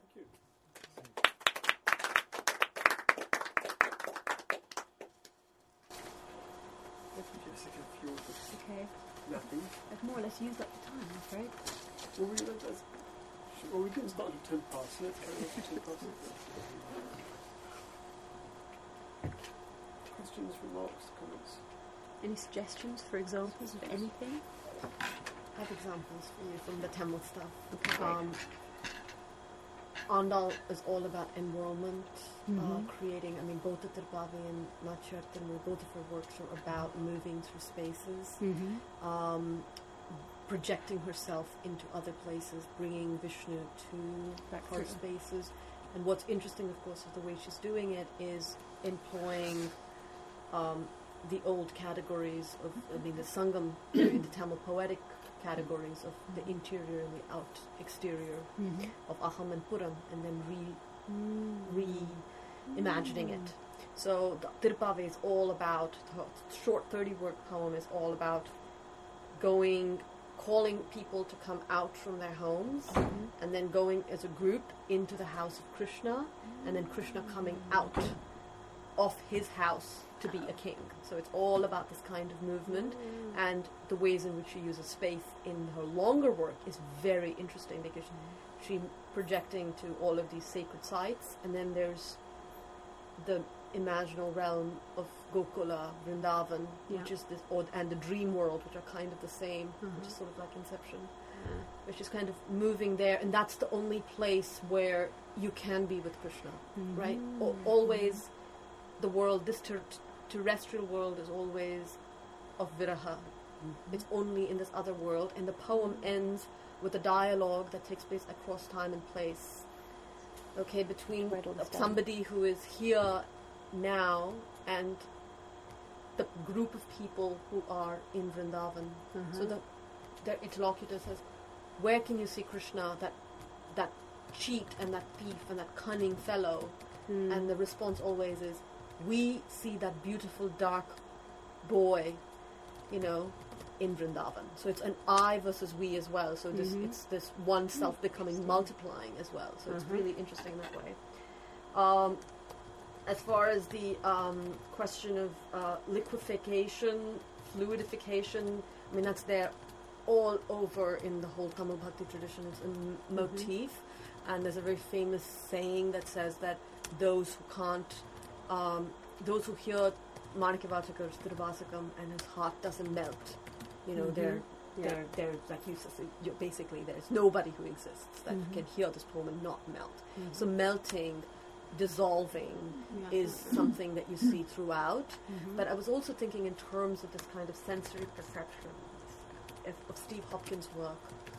Jessica, if you're Okay. nothing. I've more or less used up the time, I'm afraid. Well, we, that's, well, we didn't start at ten past, so let's carry on to ten past. Questions, remarks, comments? Any suggestions for examples of anything? I have examples for you from the Tamil stuff. Okay. Um, Andal is all about environment, Mhm. uh, creating, I mean, both the Tirupaavi and Nachiyarthan, both of her works are about moving through spaces, Mm-hmm. um, projecting herself into other places, bringing Vishnu to Back her through. spaces. And what's interesting, of course, of the way she's doing it is employing um, the old categories of, I mean, the Sangam, in the Tamil poetic categories of the interior and the out exterior Mm-hmm. of Aham and Puram, and then re reimagining it. So the Tirupaavi is all about, the short thirty-word poem is all about going, calling people to come out from their homes, Mm-hmm. and then going as a group into the house of Krishna, and then Krishna coming out of his house to be a king. So it's all about this kind of movement, and the ways in which she uses space in her longer work is very interesting, because she's projecting to all of these sacred sites, and then there's the imaginal realm of Gokula, Vrindavan, Yeah. which is this, or, and the dream world, which are kind of the same, Mhm. which is sort of like Inception. which is kind of moving there, and that's the only place where you can be with Krishna, Mhm. right? O- always, the world, this ter- terrestrial world is always of viraha. It's only in this other world, and the poem ends with a dialogue that takes place across time and place. Okay, between Write all this down. somebody who is here now and the group of people who are in Vrindavan. Uh-huh. So the their interlocutor says, "Where can you see Krishna, that that cheat and that thief and that cunning fellow?" Mm. And the response always is, "We see that beautiful dark boy, you know, in Vrindavan." So it's an I versus we as well. So this, Mhm. it's this one self becoming multiplying as well. So it's Uh-huh. really interesting that way. Um, as far as the um, question of uh, liquefaction, fluidification, I mean, that's there all over in the whole Tamil Bhakti tradition. It's a m- motif. And there's a very famous saying that says that those who can't, um, those who hear Manikavasakar's Tiruvasakam and his heart doesn't melt, you know, Mhm. they're, Yeah. they're, they're like you said, you're basically there's nobody who exists that Mhm. can hear this poem and not melt. Mhm. So melting, dissolving Yeah. is something that you see throughout. Mhm. But I was also thinking in terms of this kind of sensory perception of, of Steve Hopkins' work.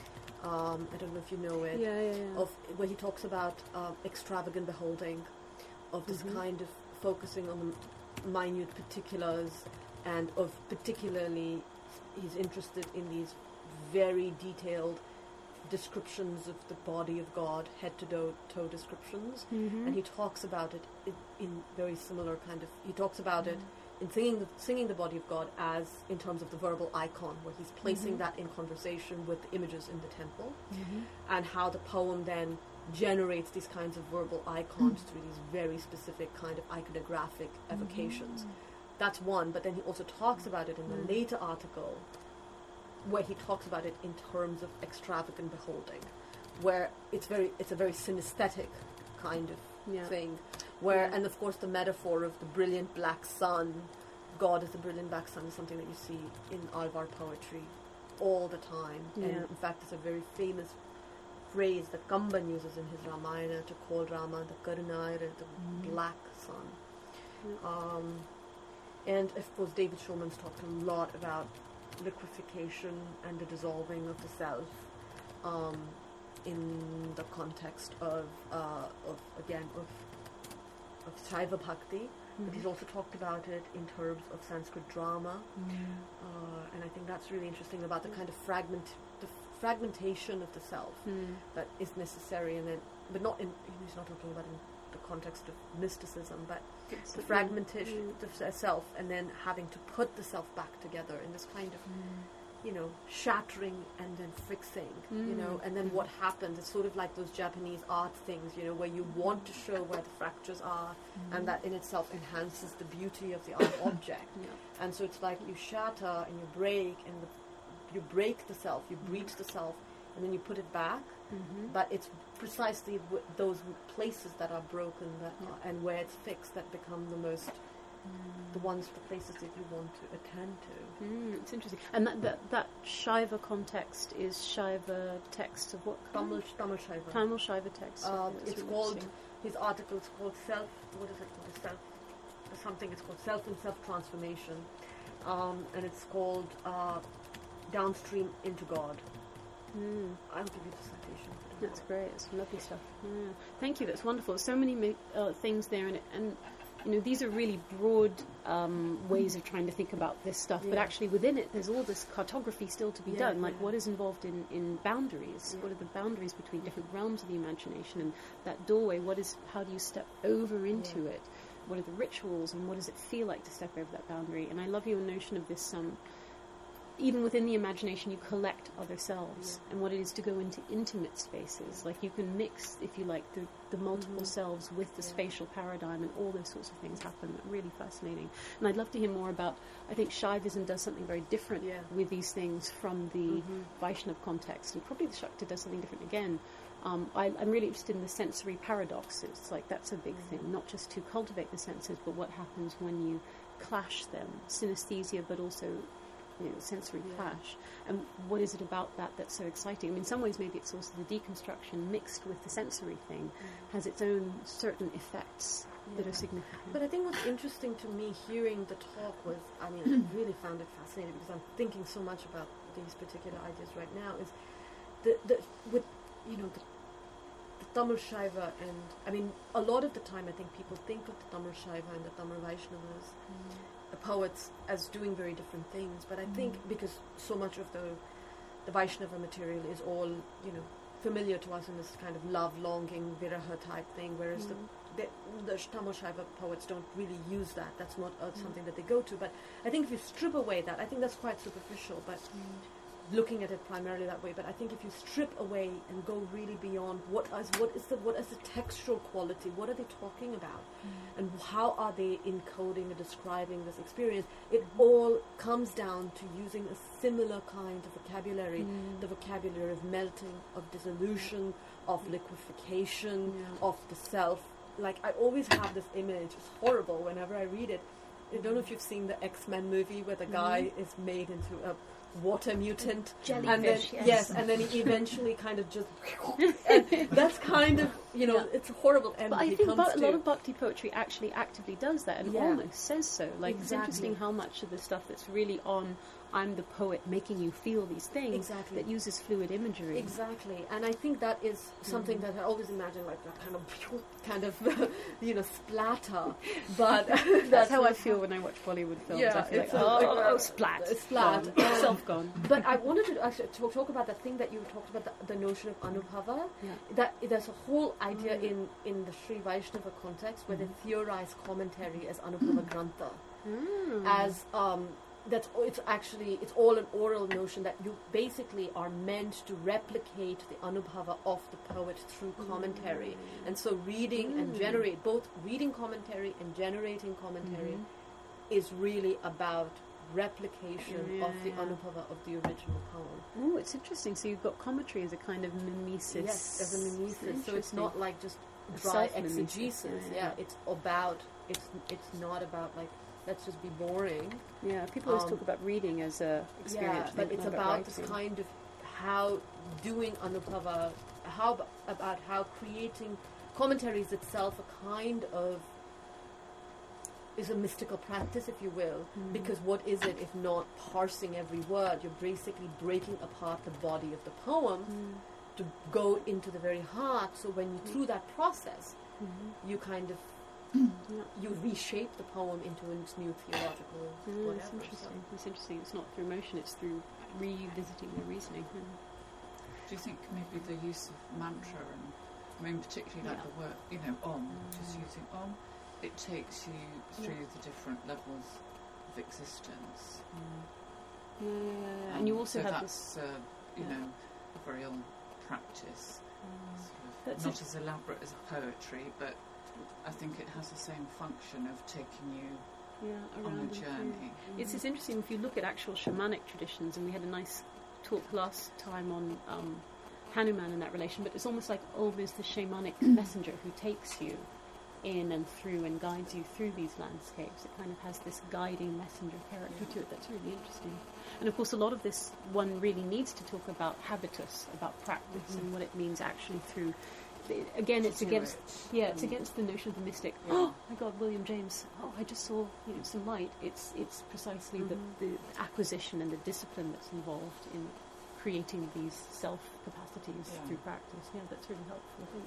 Um, I don't know if you know it. yeah, yeah, yeah. Of where he talks about um, extravagant beholding, of this Mhm. kind of focusing on the minute particulars, and of particularly he's interested in these very detailed descriptions of the body of God, head to toe, toe descriptions, Mhm. and he talks about it in, in very similar kind of. He talks about it in singing the, singing the body of God as in terms of the verbal icon, where he's placing Mhm. that in conversation with the images in the temple, Mhm. and how the poem then generates these kinds of verbal icons through these very specific kind of iconographic evocations. That's one, but then he also talks about it in the Mm. later article, where he talks about it in terms of extravagant beholding, where it's very it's a very synesthetic kind of Yeah. thing, where Yeah. and of course the metaphor of the brilliant black sun, God as the brilliant black sun, is something that you see in Alvar poetry all the time. Yeah. And in fact, it's a very famous phrase that Kamban uses in his Ramayana to call Rama the Karunayar, the Mhm. black sun. Yeah. Um, and of course, David Shulman's talked a lot about liquefaction and the dissolving of the self um, in the context of, uh, of again, of, of Shaiva Bhakti. But he's also talked about it in terms of Sanskrit drama. Uh, and I think that's really interesting about the kind of fragment, the fragmentation of the self Mm. that is necessary, and then, but not in. He's not talking about in the context of mysticism, but It's the a- fragmentation Mm. of the self, and then having to put the self back together in this kind of, you know, shattering and then fixing, you know, Mm. and then what happens? It's sort of like those Japanese art things, you know, where you want to show where the fractures are, and that in itself enhances the beauty of the art object. Yeah. And so it's like you shatter and you break, and the, you break the self, you breach the self, and then you put it back. Mhm. But it's precisely w- those places that are broken that Yeah. are, and where it's fixed that become the most, the ones, the places that you want to attend to. Mm, it's interesting. And that, that, that Shaiva context is Shaiva text of what kind? Tamil, Tamil Shaiva. Tamil Shaiva text. Um, Okay, that's it's really called, interesting. his article is called Self, what is it called? Self, something, it's called Self and Self-Transformation. Um, and it's called uh, Downstream into God. Mm. I'll give you the citation. if you That's want. great. It's lovely stuff. Yeah. Thank you. That's wonderful. So many ma- uh, things there, and, and you know these are really broad um, ways of trying to think about this stuff. But Yeah. actually, within it, there's all this cartography still to be Yeah, done. Like, yeah. what is involved in, in boundaries? Yeah. What are the boundaries between different realms of the imagination? And that doorway. What is? How do you step over into Yeah. it? What are the rituals, and what does it feel like to step over that boundary? And I love your notion of this. Um, even within the imagination, you collect other selves, Yeah. and what it is to go into intimate spaces. Like you can mix, if you like, the, the multiple Mhm. selves with the Yeah. spatial paradigm, and all those sorts of things happen. Really fascinating. And I'd love to hear more about. I think Shaivism does something very different Yeah. with these things from the Mhm. Vaishnav context, and probably the Shakta does something different again. Um, I, I'm really interested in the sensory paradoxes. Like that's a big Mhm. thing, not just to cultivate the senses, but what happens when you clash them, synesthesia, but also you know, sensory yeah. clash. And what is it about that that's so exciting? I mean, in some ways, maybe it's also the deconstruction mixed with the sensory thing mm. has its own certain effects yeah. that are significant. But I think what's interesting to me hearing the talk was, I mean, I really found it fascinating because I'm thinking so much about these particular ideas right now, is the, the with, you know, the, the Tamil Shaiva, and, I mean, a lot of the time I think people think of the Tamil Shaiva and the Tamil Vaishnavas, mm. the poets, as doing very different things, but I mm. think because so much of the the Vaishnava material is all, you know, familiar to us in this kind of love, longing, viraha type thing, whereas mm. the, the the Tamil Shaiva poets don't really use that. That's not uh, mm. something that they go to. But I think if you strip away that, I think that's quite superficial, but mm. looking at it primarily that way. But I think if you strip away and go really beyond what is what is the what is the textual quality, what are they talking about, mm. and how are they encoding and describing this experience, it mm. all comes down to using a similar kind of vocabulary, mm. the vocabulary of melting, of dissolution, of liquefaction, yeah. of the self. Like, I always have this image, it's horrible whenever I read it. I don't know if you've seen the X-Men movie where the guy mm. is made into a water mutant. Jellyfish, and then, yes. yes. And then he eventually kind of just... and that's kind of, you know, yeah. it's a horrible end. But I think bu- a lot of Bhakti poetry actually actively does that and yeah. almost says so. Like, exactly. it's interesting how much of the stuff that's really on... I'm the poet making you feel these things exactly. that uses fluid imagery. Exactly, and I think that is something mm. that I always imagine, like that kind of, kind of, you know, splatter. But that's, that's how I feel when I watch Bollywood films. Yeah, I feel like, a, oh, like, oh, splat, splat, gone. Self gone. But I wanted to actually talk, talk about the thing that you talked about, the, the notion of Anubhava. Yeah. That there's a whole idea mm. in in the Sri Vaishnava context where mm. they theorize commentary as Anubhava Grantha, mm. as um. That's it's actually it's all an oral notion that you basically are meant to replicate the anubhava of the poet through commentary, mm. and so reading mm. and generate both reading commentary and generating commentary mm. is really about replication yeah, of the yeah. anubhava of the original poem. Oh, it's interesting. So you've got commentary as a kind of mimesis. Yes, as a mimesis. So it's not like just dry exegesis. Yeah, yeah, yeah, it's about it's it's not about like. Let's just be boring. Yeah, people always um, talk about reading as a experience. Yeah, but it's about, about this kind of how doing Anubhava, how about how creating commentary is itself a kind of is a mystical practice, if you will. Mm. Because what is it if not parsing every word? You're basically breaking apart the body of the poem mm. to go into the very heart. So when you mm. through that process, mm-hmm. you kind of Yeah. you reshape the poem into its new theological mm, whatever. That's interesting. So. It's interesting. It's not through motion, it's through revisiting the reasoning. Mm. Do you think maybe the use of mantra, and I mean particularly like yeah. the word, you know, Om, mm. just using Om, it takes you through yeah. the different levels of existence. Mm. Yeah, yeah, yeah. And, and you also so have that's, this... Uh, you yeah. know, a very old practice. Mm. Sort of not as elaborate as poetry, but I think it has the same function of taking you yeah, on a journey. Mm. It's, it's interesting if you look at actual shamanic traditions, and we had a nice talk last time on um, Hanuman and that relation, but it's almost like almost the shamanic messenger who takes you in and through and guides you through these landscapes. It kind of has this guiding messenger character yeah. to it that's really interesting. And of course a lot of this one really needs to talk about habitus, about practice mm-hmm. and what it means actually through again, it's against yeah, it's against the notion of the mystic. Yeah. Oh my God, William James! Oh, I just saw you know, some light. It's it's precisely mm-hmm. the, the acquisition and the discipline that's involved in creating these self capacities yeah. through practice. Yeah, that's really helpful. I think.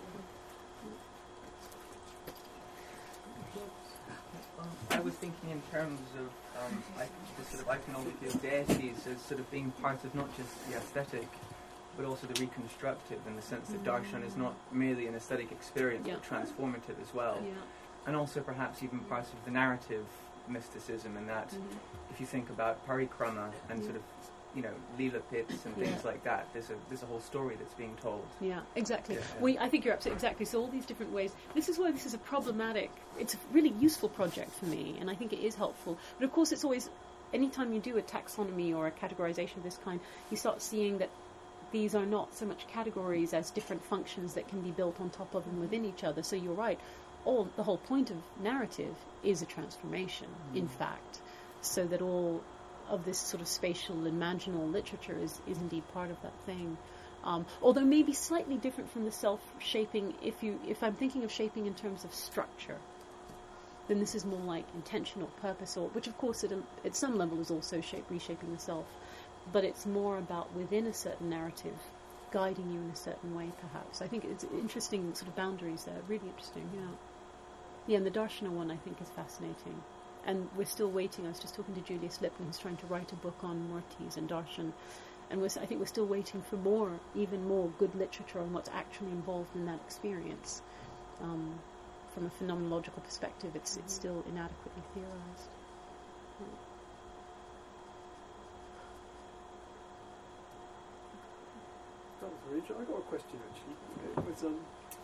Yeah. I was thinking in terms of um, like the sort of iconography of deities as sort of being part of not just the aesthetic, but also the reconstructive, in the sense that darshan is not merely an aesthetic experience, yeah. but transformative as well. Yeah. And also perhaps even part of the narrative mysticism, in that mm-hmm. if you think about parikrama and yeah. sort of, you know, lila pits and things yeah. like that, there's a there's a whole story that's being told. Yeah, exactly. Yeah. We, I think you're absolutely exactly. So all these different ways. This is why this is a problematic. It's a really useful project for me, and I think it is helpful. But of course, it's always anytime you do a taxonomy or a categorization of this kind, you start seeing that these are not so much categories as different functions that can be built on top of and within each other. So you're right. All the whole point of narrative is a transformation, mm. in fact, so that all of this sort of spatial and imaginal literature is, is indeed part of that thing. Um, although maybe slightly different from the self-shaping. If you, if I'm thinking of shaping in terms of structure, then this is more like intentional purpose, or which of course at, a, at some level is also shape, reshaping the self, but it's more about within a certain narrative, guiding you in a certain way, perhaps. I think it's interesting sort of boundaries there, really interesting, yeah. Yeah, and the Darshana one I think is fascinating. And we're still waiting. I was just talking to Julius Lipton, who's trying to write a book on Murtis and Darshan, and we're, I think we're still waiting for more, even more good literature on what's actually involved in that experience. Um, from a phenomenological perspective, it's it's still inadequately theorized. That was very interesting. I got a question actually. It was, um,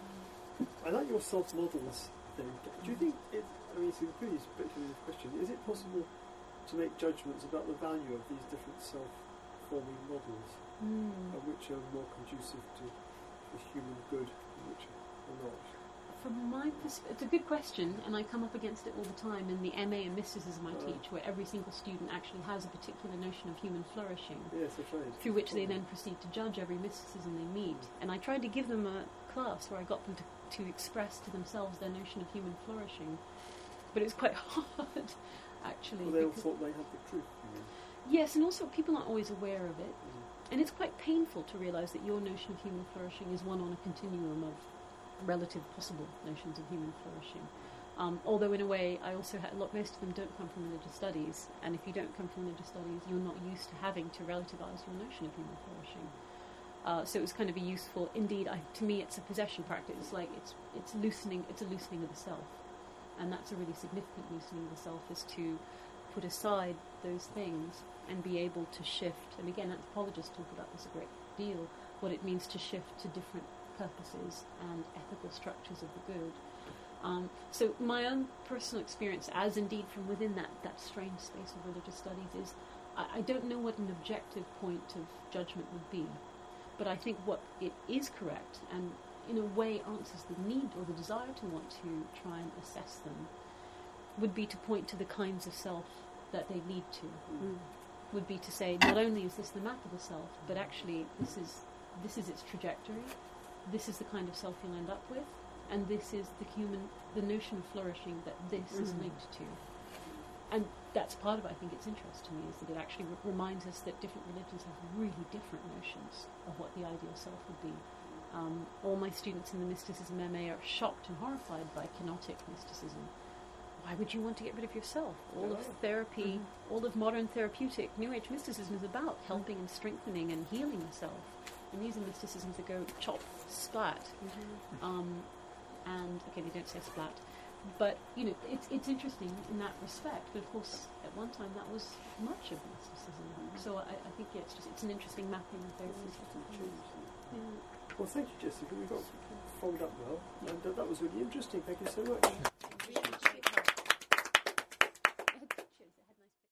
I like your self-models thing. Do you think, it, I mean, it's a pretty speculative question, is it possible to make judgments about the value of these different self-forming models, Mm. and which are more conducive to the human good and which are not? From my perspective, it's a good question, and I come up against it all the time in the M A in mysticism I Oh. teach, where every single student actually has a particular notion of human flourishing, Yes, that's right. through which they then proceed to judge every mysticism they meet. And I tried to give them a class where I got them to, to express to themselves their notion of human flourishing, but it was quite hard, actually. Well, they all because- thought they had the truth, you mean? yes, and also people aren't always aware of it, Mm. and it's quite painful to realise that your notion of human flourishing is one on a continuum of relative possible notions of human flourishing. Um, although in a way, I also had, look, most of them don't come from religious studies, and if you don't come from religious studies, you're not used to having to relativise your notion of human flourishing. Uh, so it was kind of a useful, indeed, I, to me, it's a possession practice. It's like it's it's loosening, it's a loosening of the self, and that's a really significant loosening of the self, is to put aside those things and be able to shift. And again, anthropologists talk about this a great deal, what it means to shift to different purposes and ethical structures of the good. Um, so my own personal experience, as indeed from within that, that strange space of religious studies, is I, I don't know what an objective point of judgment would be, but I think what it is correct, and in a way answers the need or the desire to want to try and assess them, would be to point to the kinds of self that they lead to. Mm. Would be to say, not only is this the map of the self, but actually this is this is its trajectory, this is the kind of self you'll end up with, and this is the human, the notion of flourishing that this is Mhm. linked to. And that's part of, I think, its interest to me, is that it actually re- reminds us that different religions have really different notions of what the ideal self would be. Um, all my students in the mysticism M A are shocked and horrified by kenotic mysticism. Why would you want to get rid of yourself? All of Yeah. therapy, all of modern therapeutic New Age mysticism is about helping and strengthening and healing yourself. And these are mysticisms that go chop, splat. Um, and, okay, they don't say splat. But, you know, it's it's interesting in that respect. But, of course, at one time that was much of mysticism. So I, I think, yeah, it's just it's an interesting mapping of those systems. Yeah. Well, thank you, Jessica. We got followed up well, and uh, that was really interesting. Thank you so much.